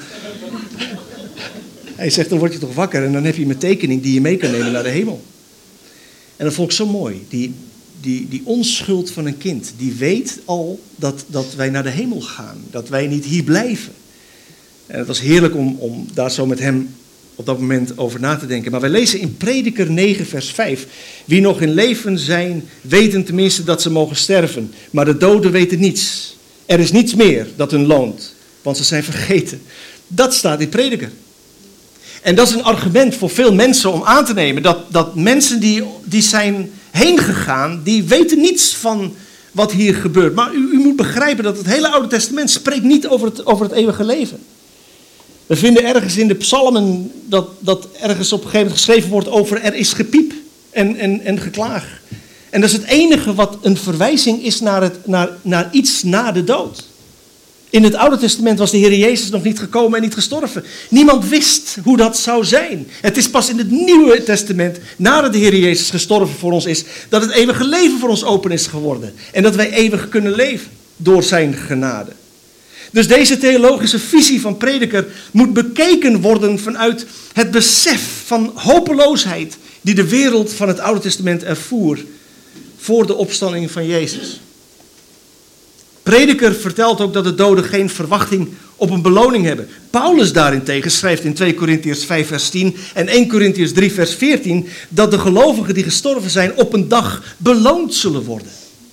zegt, dan word je toch wakker en dan heb je mijn tekening die je mee kan nemen naar de hemel. En dat vond ik zo mooi. Die onschuld van een kind, die weet al dat wij naar de hemel gaan. Dat wij niet hier blijven. En het was heerlijk om daar zo met hem op dat moment over na te denken. Maar wij lezen in Prediker 9 vers 5. Wie nog in leven zijn, weten tenminste dat ze mogen sterven. Maar de doden weten niets. Er is niets meer dat hun loont, want ze zijn vergeten. Dat staat in Prediker. En dat is een argument voor veel mensen om aan te nemen. Dat mensen die zijn heen gegaan, die weten niets wat hier gebeurt. Maar u moet begrijpen dat het hele Oude Testament spreekt niet over het eeuwige leven. We vinden ergens in de psalmen dat ergens op een gegeven moment geschreven wordt over er is gepiep en geklaag. En dat is het enige wat een verwijzing is naar iets na de dood. In het Oude Testament was de Heer Jezus nog niet gekomen en niet gestorven. Niemand wist hoe dat zou zijn. Het is pas in het Nieuwe Testament, nadat de Heer Jezus gestorven voor ons is, dat het eeuwige leven voor ons open is geworden. En dat wij eeuwig kunnen leven door zijn genade. Dus deze theologische visie van Prediker moet bekeken worden vanuit het besef van hopeloosheid die de wereld van het Oude Testament ervoer voor de opstanding van Jezus. Prediker vertelt ook dat de doden geen verwachting op een beloning hebben. Paulus daarentegen schrijft in 2 Korintiërs 5 vers 10 en 1 Korintiërs 3 vers 14... dat de gelovigen die gestorven zijn op een dag beloond zullen worden.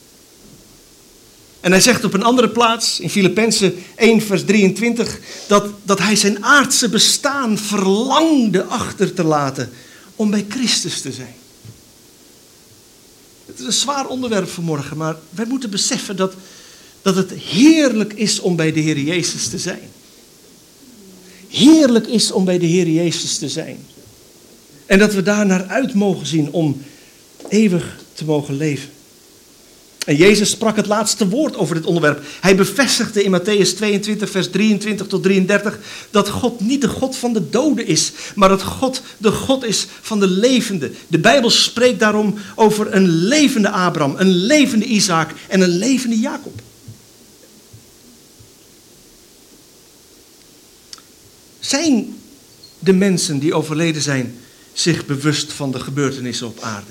En hij zegt op een andere plaats, in Filippenzen 1 vers 23... dat hij zijn aardse bestaan verlangde achter te laten om bij Christus te zijn. Het is een zwaar onderwerp vanmorgen, maar wij moeten beseffen dat het heerlijk is om bij de Heer Jezus te zijn. Heerlijk is om bij de Heer Jezus te zijn. En dat we daar naar uit mogen zien om eeuwig te mogen leven. En Jezus sprak het laatste woord over dit onderwerp. Hij bevestigde in Mattheüs 22 vers 23 tot 33 dat God niet de God van de doden is, maar dat God de God is van de levenden. De Bijbel spreekt daarom over een levende Abraham, een levende Isaac en een levende Jacob. Zijn de mensen die overleden zijn zich bewust van de gebeurtenissen op aarde?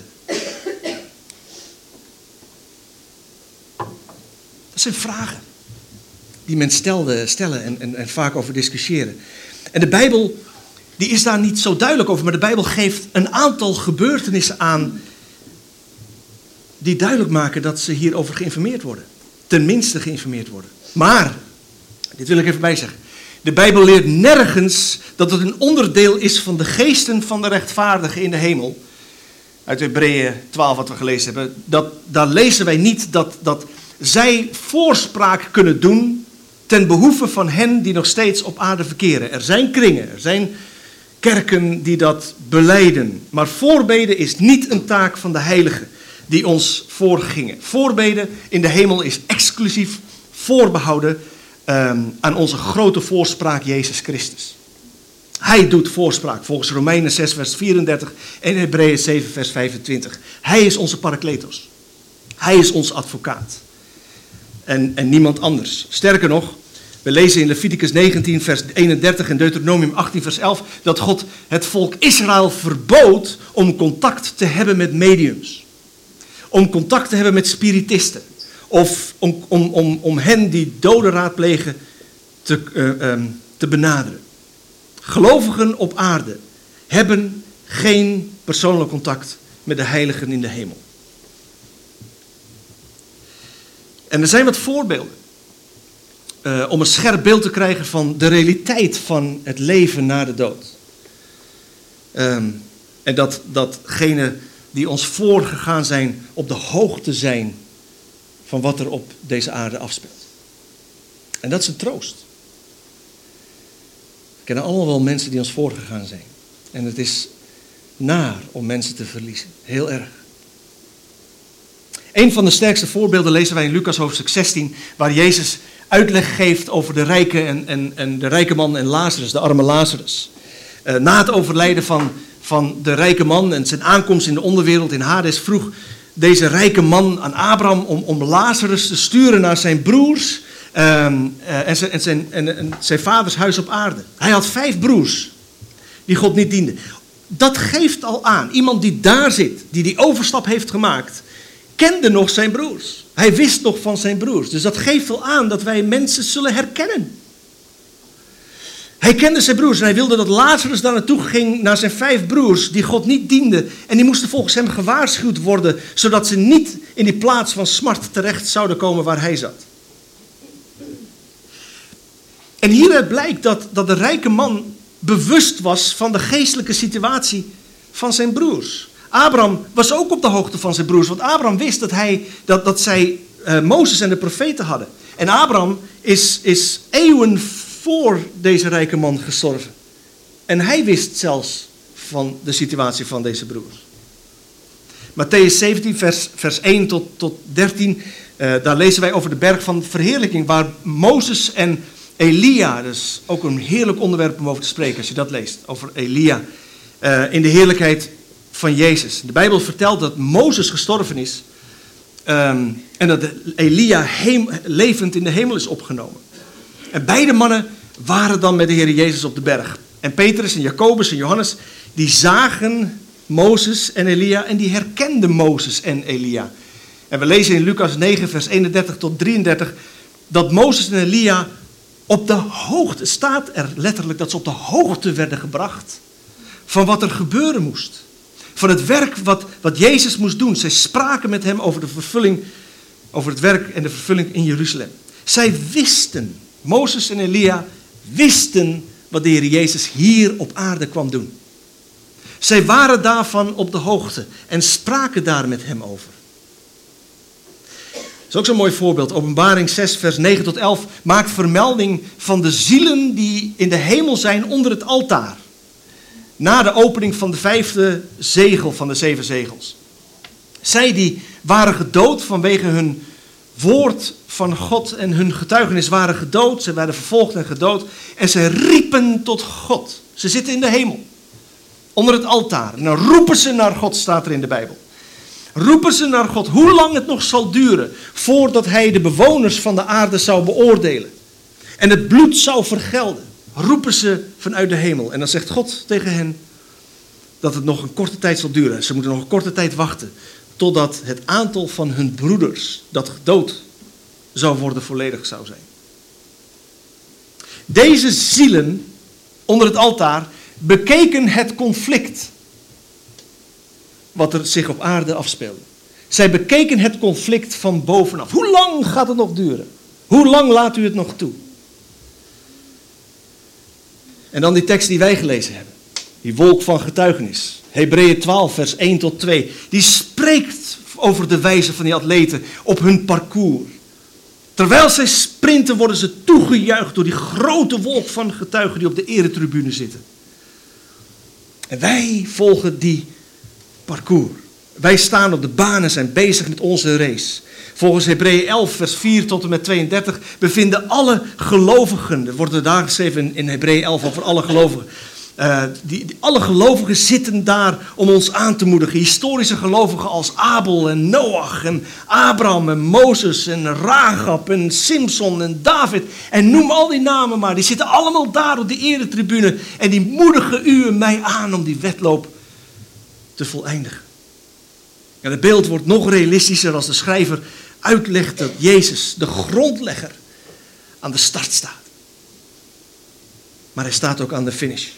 Dat zijn vragen die men stellen en vaak over discussiëren. En de Bijbel die is daar niet zo duidelijk over, maar de Bijbel geeft een aantal gebeurtenissen aan die duidelijk maken dat ze hierover geïnformeerd worden. Tenminste geïnformeerd worden. Maar, dit wil ik even bijzeggen. De Bijbel leert nergens dat het een onderdeel is van de geesten van de rechtvaardigen in de hemel. Uit Hebreeën 12 wat we gelezen hebben. Daar lezen wij niet dat zij voorspraak kunnen doen ten behoeve van hen die nog steeds op aarde verkeren. Er zijn kringen, er zijn kerken die dat belijden. Maar voorbeden is niet een taak van de heiligen die ons voorgingen. Voorbeden in de hemel is exclusief voorbehouden aan onze grote voorspraak Jezus Christus. Hij doet voorspraak volgens Romeinen 6 vers 34 en Hebreeën 7 vers 25. Hij is onze parakletos. Hij is ons advocaat. En niemand anders. Sterker nog, we lezen in Leviticus 19 vers 31 en Deuteronomium 18 vers 11... dat God het volk Israël verbood om contact te hebben met mediums. Om contact te hebben met spiritisten. Of om hen die doden raadplegen te benaderen. Gelovigen op aarde hebben geen persoonlijk contact met de heiligen in de hemel. En er zijn wat voorbeelden om een scherp beeld te krijgen van de realiteit van het leven na de dood. En datgenen die ons voorgegaan zijn op de hoogte zijn van wat er op deze aarde afspeelt. En dat is een troost. We kennen allemaal wel mensen die ons voorgegaan zijn. En het is naar om mensen te verliezen. Heel erg. Een van de sterkste voorbeelden lezen wij in Lucas hoofdstuk 16, waar Jezus uitleg geeft over de rijke en de rijke man en Lazarus, de arme Lazarus. Na het overlijden van de rijke man en zijn aankomst in de onderwereld in Hades vroeg deze rijke man aan Abraham om Lazarus te sturen naar zijn broers en zijn vaders huis op aarde. Hij had 5 broers die God niet dienden. Dat geeft al aan, iemand die daar zit, die overstap heeft gemaakt, kende nog zijn broers. Hij wist nog van zijn broers. Dus dat geeft al aan dat wij mensen zullen herkennen. Hij kende zijn broers en hij wilde dat Lazarus daar naartoe ging naar zijn 5 broers die God niet dienden. En die moesten volgens hem gewaarschuwd worden, zodat ze niet in die plaats van smart terecht zouden komen waar hij zat. En hieruit blijkt dat de rijke man bewust was van de geestelijke situatie van zijn broers. Abraham was ook op de hoogte van zijn broers, want Abraham wist dat zij Mozes en de profeten hadden. En Abraham is eeuwen voor deze rijke man gestorven. En hij wist zelfs van de situatie van deze broers. Mattheüs 17, vers 1 tot 13. Daar lezen wij over de berg van verheerlijking. Waar Mozes en Elia, dat is ook een heerlijk onderwerp om over te spreken als je dat leest. Over Elia in de heerlijkheid van Jezus. De Bijbel vertelt dat Mozes gestorven is. En dat Elia levend in de hemel is opgenomen. En beide mannen waren dan met de Heer Jezus op de berg. En Petrus en Jacobus en Johannes, die zagen Mozes en Elia en die herkenden Mozes en Elia. En we lezen in Lucas 9 vers 31 tot 33 dat Mozes en Elia op de hoogte, staat er letterlijk dat ze op de hoogte werden gebracht van wat er gebeuren moest. Van het werk wat Jezus moest doen. Zij spraken met hem over de vervulling, over het werk en de vervulling in Jeruzalem. Zij wisten, Mozes en Elia wisten wat de Heer Jezus hier op aarde kwam doen. Zij waren daarvan op de hoogte en spraken daar met hem over. Dat is ook zo'n mooi voorbeeld. Openbaring 6 vers 9 tot 11 maakt vermelding van de zielen die in de hemel zijn onder het altaar. Na de opening van de 5e zegel van de 7 zegels. Zij die waren gedood vanwege hun woord van God en hun getuigenis waren gedood. Ze werden vervolgd en gedood. En ze riepen tot God. Ze zitten in de hemel. Onder het altaar. En dan roepen ze naar God, staat er in de Bijbel. Roepen ze naar God hoe lang het nog zal duren voordat hij de bewoners van de aarde zou beoordelen. En het bloed zou vergelden. Roepen ze vanuit de hemel. En dan zegt God tegen hen dat het nog een korte tijd zal duren. Ze moeten nog een korte tijd wachten totdat het aantal van hun broeders dat gedood zou worden volledig zou zijn. Deze zielen onder het altaar bekeken het conflict wat er zich op aarde afspeelde. Zij bekeken het conflict van bovenaf. Hoe lang gaat het nog duren? Hoe lang laat u het nog toe? En dan die tekst die wij gelezen hebben. Die wolk van getuigenis. Hebreeën 12 vers 1 tot 2. Die spreekt over de wijze van die atleten op hun parcours. Terwijl zij sprinten worden ze toegejuicht door die grote wolk van getuigen die op de eretribune zitten. En wij volgen die parcours. Wij staan op de baan en zijn bezig met onze race. Volgens Hebreeën 11 vers 4 tot en met 32 bevinden alle gelovigen, er wordt er daar geschreven in Hebreeën 11 over alle gelovigen. Alle gelovigen zitten daar om ons aan te moedigen. Historische gelovigen als Abel en Noach en Abraham en Mozes en Rahab en Simson en David. En noem al die namen maar. Die zitten allemaal daar op de eretribune. En die moedigen u en mij aan om die wedloop te voleindigen. En het beeld wordt nog realistischer als de schrijver uitlegt dat Jezus, de grondlegger, aan de start staat. Maar hij staat ook aan de finish.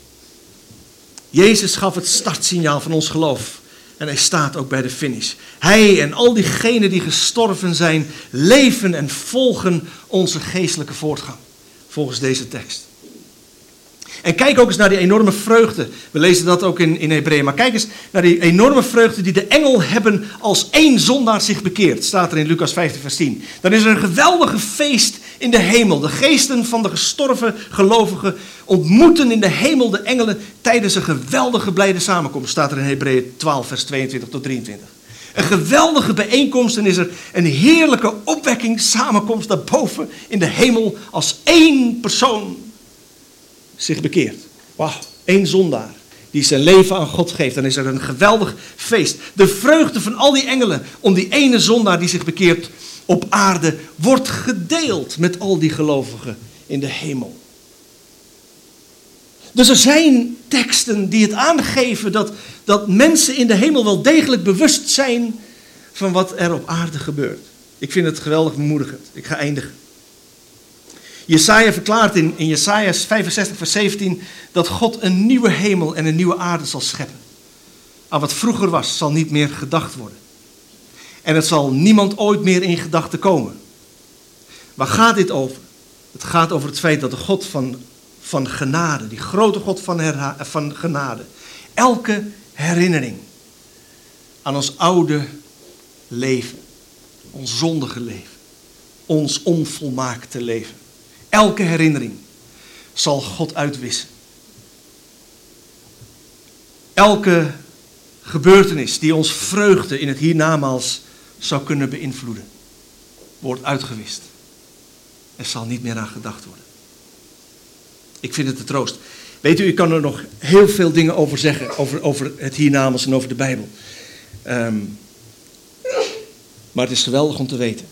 Jezus gaf het startsignaal van ons geloof. En hij staat ook bij de finish. Hij en al diegenen die gestorven zijn, leven en volgen onze geestelijke voortgang. Volgens deze tekst. En kijk ook eens naar die enorme vreugde. We lezen dat ook in Hebreeën. Maar kijk eens naar die enorme vreugde die de engel hebben als één zondaar zich bekeert. Staat er in Lucas 15 vers 10. Dan is er een geweldige feest in de hemel. De geesten van de gestorven gelovigen ontmoeten in de hemel de engelen tijdens een geweldige blijde samenkomst. Staat er in Hebreeën 12 vers 22 tot 23. Een geweldige bijeenkomst en is er een heerlijke opwekking samenkomst daarboven in de hemel als één persoon zich bekeert. Wauw, één zondaar die zijn leven aan God geeft. Dan is er een geweldig feest. De vreugde van al die engelen om die ene zondaar die zich bekeert op aarde wordt gedeeld met al die gelovigen in de hemel. Dus er zijn teksten die het aangeven dat mensen in de hemel wel degelijk bewust zijn van wat er op aarde gebeurt. Ik vind het geweldig bemoedigend. Ik ga eindigen. Jesaja verklaart in Jesaja 65 vers 17 dat God een nieuwe hemel en een nieuwe aarde zal scheppen. Aan wat vroeger was zal niet meer gedacht worden. En het zal niemand ooit meer in gedachten komen. Waar gaat dit over? Het gaat over het feit dat de God van genade, die grote God van genade, elke herinnering aan ons oude leven ons zondige leven, ons onvolmaakte leven. Elke herinnering zal God uitwissen. Elke gebeurtenis die ons vreugde in het hiernamaals zou kunnen beïnvloeden, wordt uitgewist. Er zal niet meer aan gedacht worden. Ik vind het een troost. Weet u, ik kan er nog heel veel dingen over zeggen, over het hiernamaals en over de Bijbel. Maar het is geweldig om te weten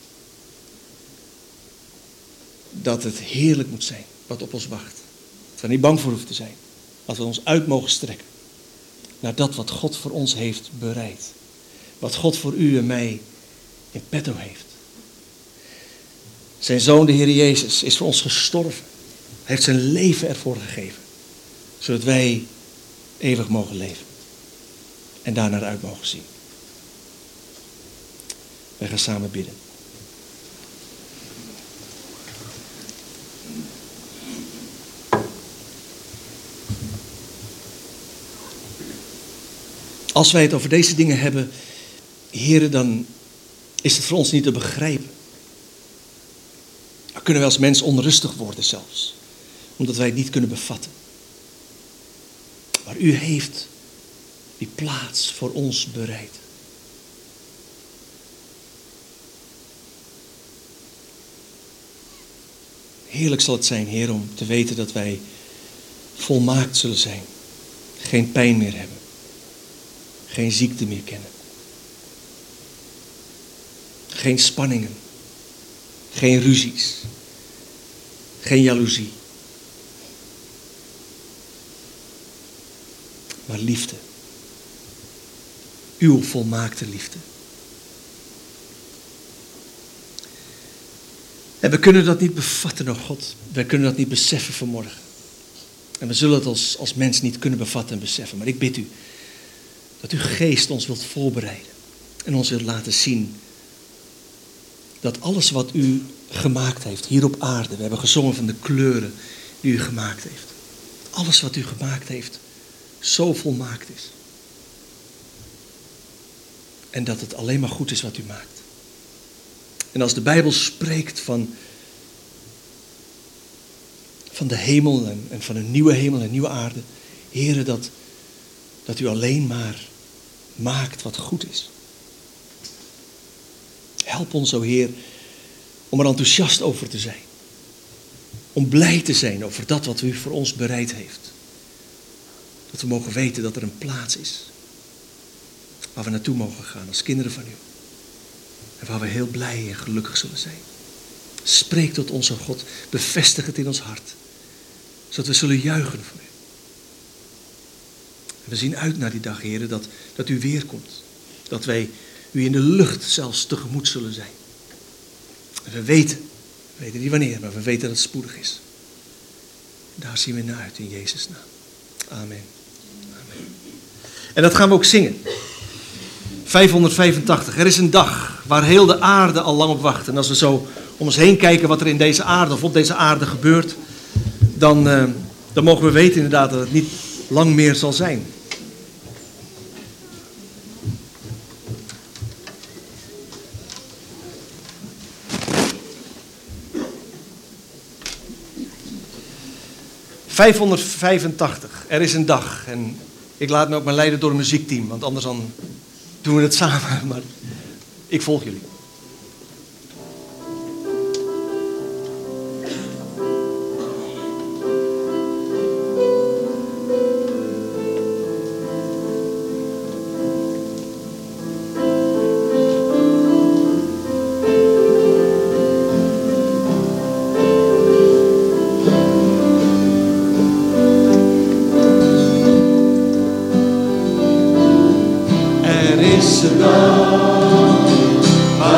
dat het heerlijk moet zijn wat op ons wacht. Dat we er niet bang voor hoeven te zijn. Dat we ons uit mogen strekken naar dat wat God voor ons heeft bereid. Wat God voor u en mij in petto heeft. Zijn Zoon, de Heer Jezus, is voor ons gestorven. Hij heeft zijn leven ervoor gegeven. Zodat wij eeuwig mogen leven. En daarnaar uit mogen zien. Wij gaan samen bidden. Als wij het over deze dingen hebben, heren, dan is het voor ons niet te begrijpen. Dan kunnen we als mens onrustig worden zelfs. Omdat wij het niet kunnen bevatten. Maar u heeft die plaats voor ons bereid. Heerlijk zal het zijn, Heer, om te weten dat wij volmaakt zullen zijn. Geen pijn meer hebben. Geen ziekte meer kennen. Geen spanningen. Geen ruzies. Geen jaloezie. Maar liefde. Uw volmaakte liefde. En we kunnen dat niet bevatten, oh God. We kunnen dat niet beseffen vanmorgen. En we zullen het als mens niet kunnen bevatten en beseffen. Maar ik bid u dat uw geest ons wilt voorbereiden. En ons wilt laten zien dat alles wat u gemaakt heeft hier op aarde. We hebben gezongen van de kleuren die u gemaakt heeft. Alles wat u gemaakt heeft zo volmaakt is. En dat het alleen maar goed is wat u maakt. En als de Bijbel spreekt van de hemel en van een nieuwe hemel en een nieuwe aarde. Heere, dat u alleen maar maakt wat goed is. Help ons, o Heer, om er enthousiast over te zijn. Om blij te zijn over dat wat u voor ons bereid heeft. Dat we mogen weten dat er een plaats is waar we naartoe mogen gaan als kinderen van u. En waar we heel blij en gelukkig zullen zijn. Spreek tot ons, o God. Bevestig het in ons hart. Zodat we zullen juichen voor u. En we zien uit naar die dag, Heer, dat u weer komt. Dat wij u in de lucht zelfs tegemoet zullen zijn. En we weten niet wanneer, maar we weten dat het spoedig is. Daar zien we naar uit in Jezus' naam. Amen. Amen. En dat gaan we ook zingen. 585. Er is een dag waar heel de aarde al lang op wacht. En als we zo om ons heen kijken wat er in deze aarde of op deze aarde gebeurt, dan mogen we weten inderdaad dat het niet lang meer zal zijn. ...585. Er is een dag. En ik laat me ook maar leiden door een muziekteam. Want anders dan doen we het samen. Maar ik volg jullie. Er is een dag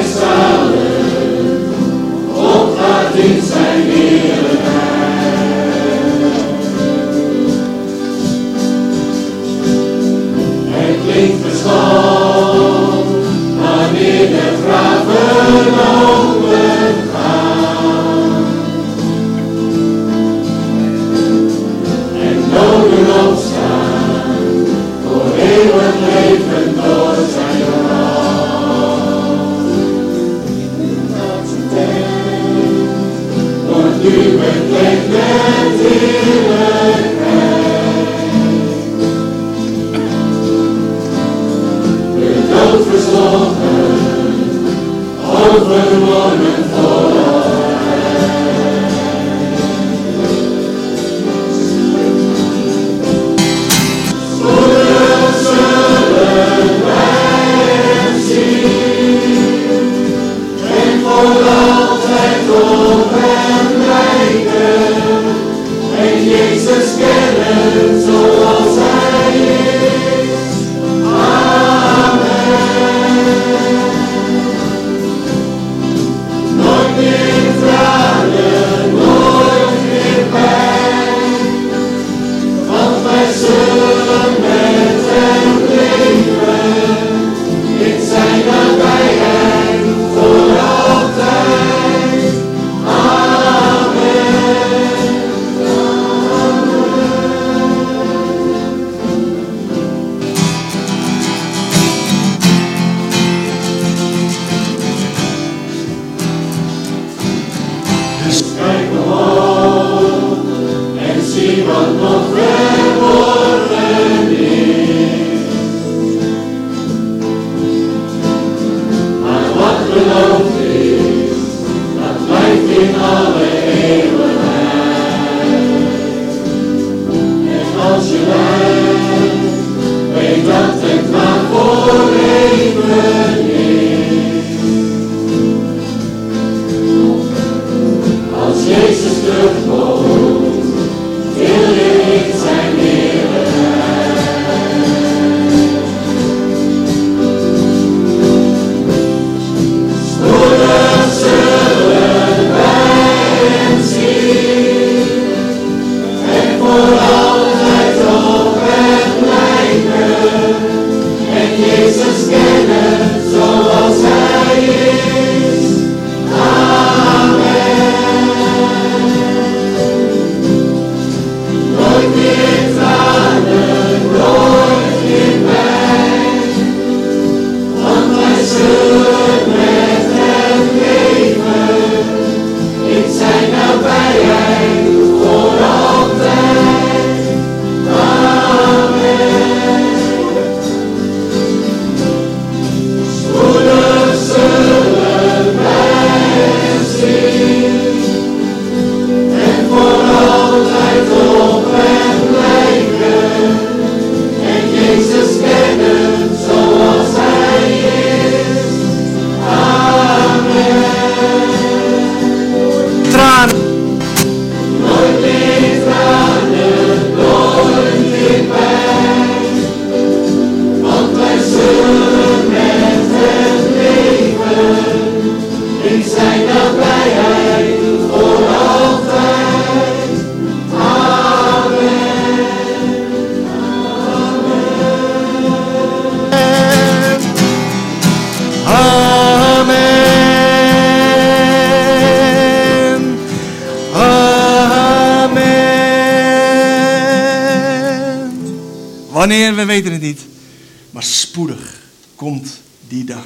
Wanneer, we weten het niet. Maar spoedig komt die dag.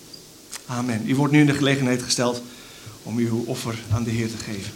Amen. U wordt nu in de gelegenheid gesteld om uw offer aan de Heer te geven.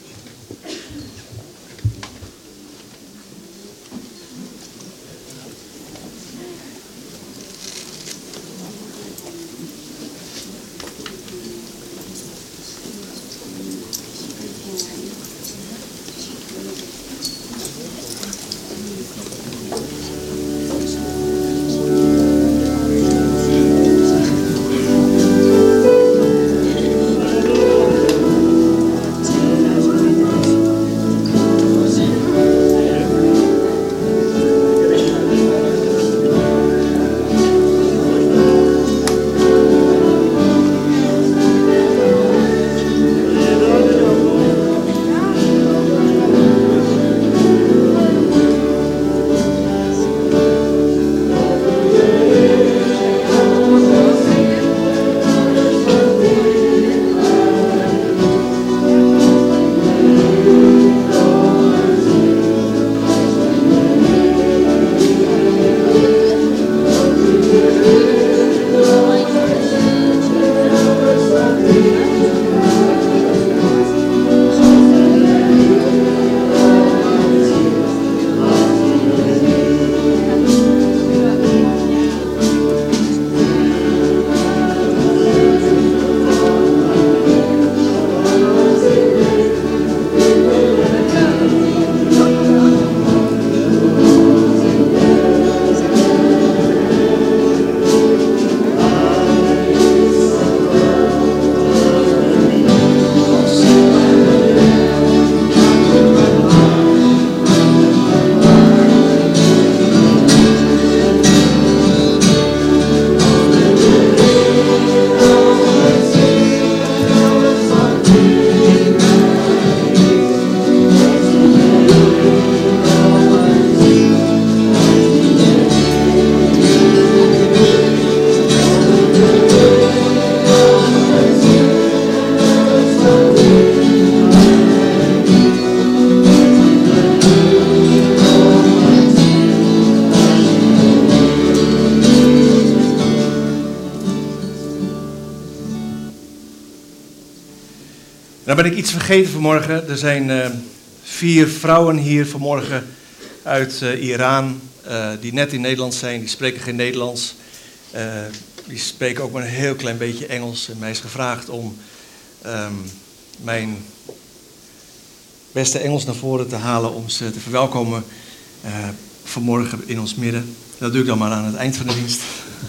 Nou ben ik iets vergeten vanmorgen. Er zijn 4 vrouwen hier vanmorgen uit Iran die net in Nederland zijn. Die spreken geen Nederlands. Die spreken ook maar een heel klein beetje Engels. En mij is gevraagd om mijn beste Engels naar voren te halen om ze te verwelkomen vanmorgen in ons midden. Dat doe ik dan maar aan het eind van de dienst.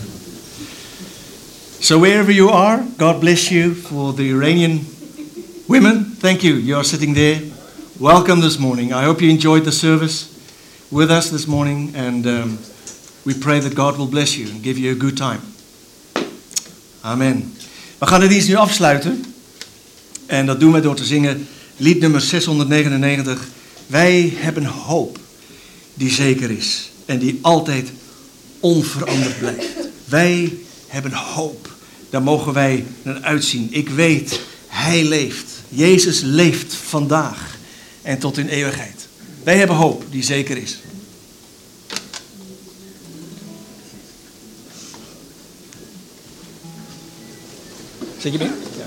So wherever you are, God bless you. For the Iranian women, thank you. You are sitting there. Welcome this morning. I hope you enjoyed the service with us this morning. And we pray that God will bless you and give you a good time. Amen. We gaan de dienst nu afsluiten. En dat doen we door te zingen lied nummer 699. Wij hebben hoop die zeker is. En die altijd onveranderd blijft. Wij hebben hoop. Daar mogen wij naar uitzien. Ik weet, Hij leeft. Jezus leeft vandaag en tot in eeuwigheid. Wij hebben hoop die zeker is. Zet je mee? Ja.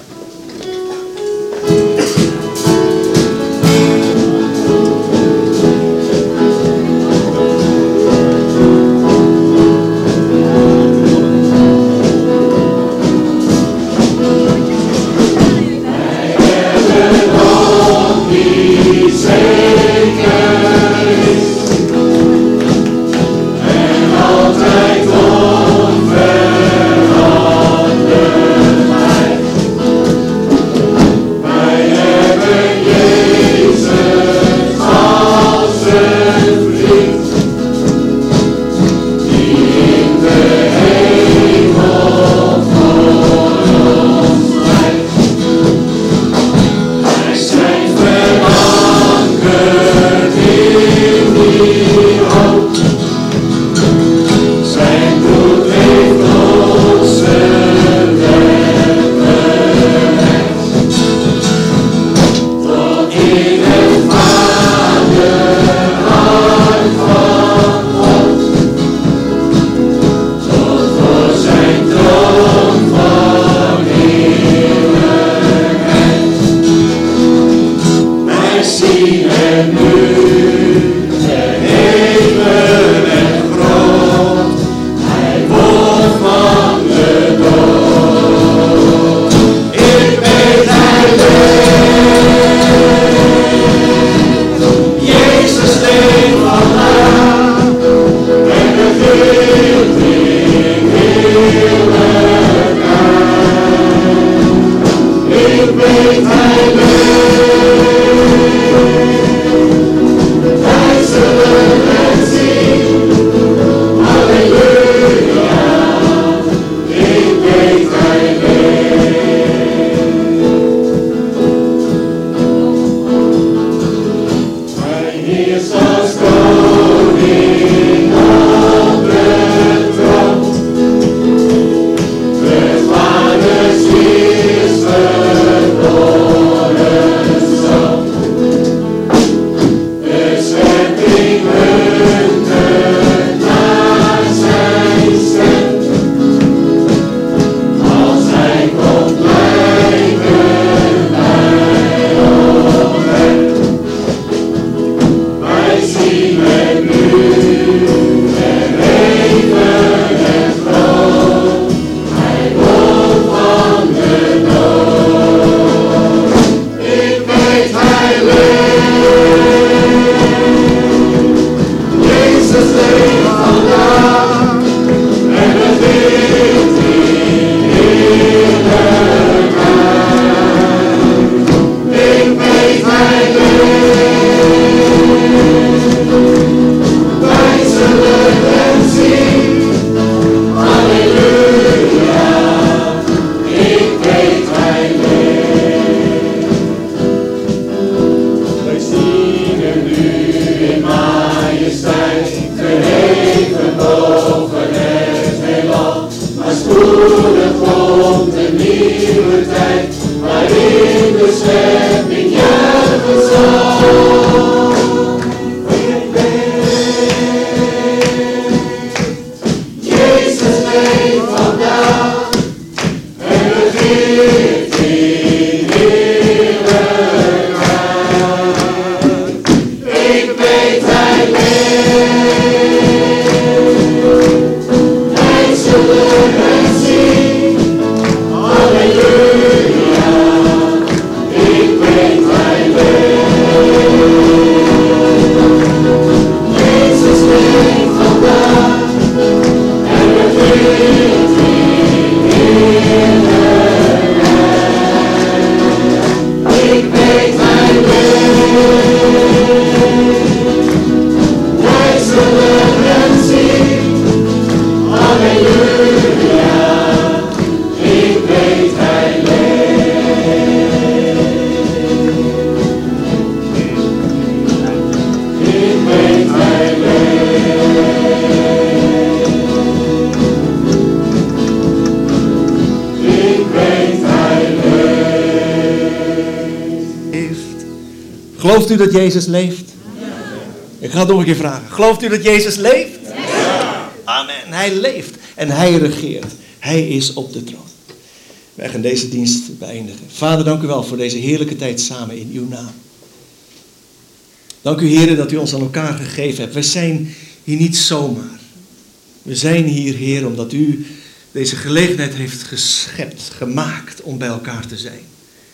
Gelooft u dat Jezus leeft? Ja. Ik ga het nog een keer vragen. Gelooft u dat Jezus leeft? Ja. Amen. Hij leeft en hij regeert. Hij is op de troon. Wij gaan deze dienst beëindigen. Vader, dank u wel voor deze heerlijke tijd samen in uw naam. Dank u, Heer, dat u ons aan elkaar gegeven hebt. Wij zijn hier niet zomaar. We zijn hier, Heer, omdat u deze gelegenheid heeft geschept, gemaakt om bij elkaar te zijn.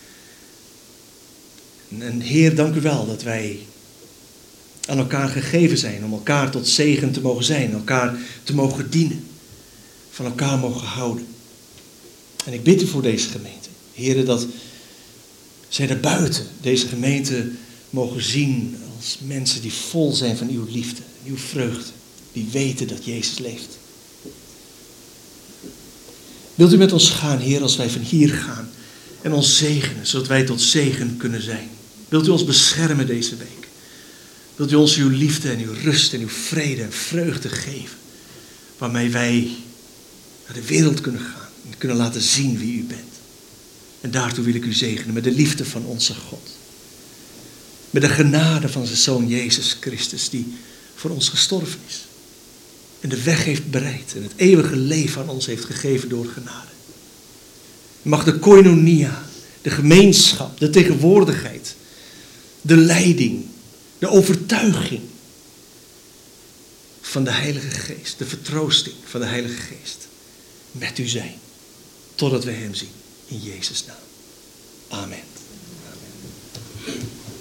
En Heer, dank u wel dat wij aan elkaar gegeven zijn om elkaar tot zegen te mogen zijn, elkaar te mogen dienen, van elkaar mogen houden. En ik bid u voor deze gemeente, Heer, dat zij daarbuiten deze gemeente mogen zien als mensen die vol zijn van uw liefde, uw vreugde, die weten dat Jezus leeft. Wilt u met ons gaan, Heer, als wij van hier gaan en ons zegenen, zodat wij tot zegen kunnen zijn? Wilt u ons beschermen deze week? Wilt u ons uw liefde en uw rust en uw vrede en vreugde geven, waarmee wij naar de wereld kunnen gaan en kunnen laten zien wie u bent? En daartoe wil ik u zegenen met de liefde van onze God. Met de genade van zijn Zoon Jezus Christus, die voor ons gestorven is. En de weg heeft bereid en het eeuwige leven aan ons heeft gegeven door genade. Mag de koinonia, de gemeenschap, de tegenwoordigheid, de leiding, de overtuiging van de Heilige Geest, de vertroosting van de Heilige Geest met u zijn, totdat we hem zien in Jezus' naam. Amen. Amen.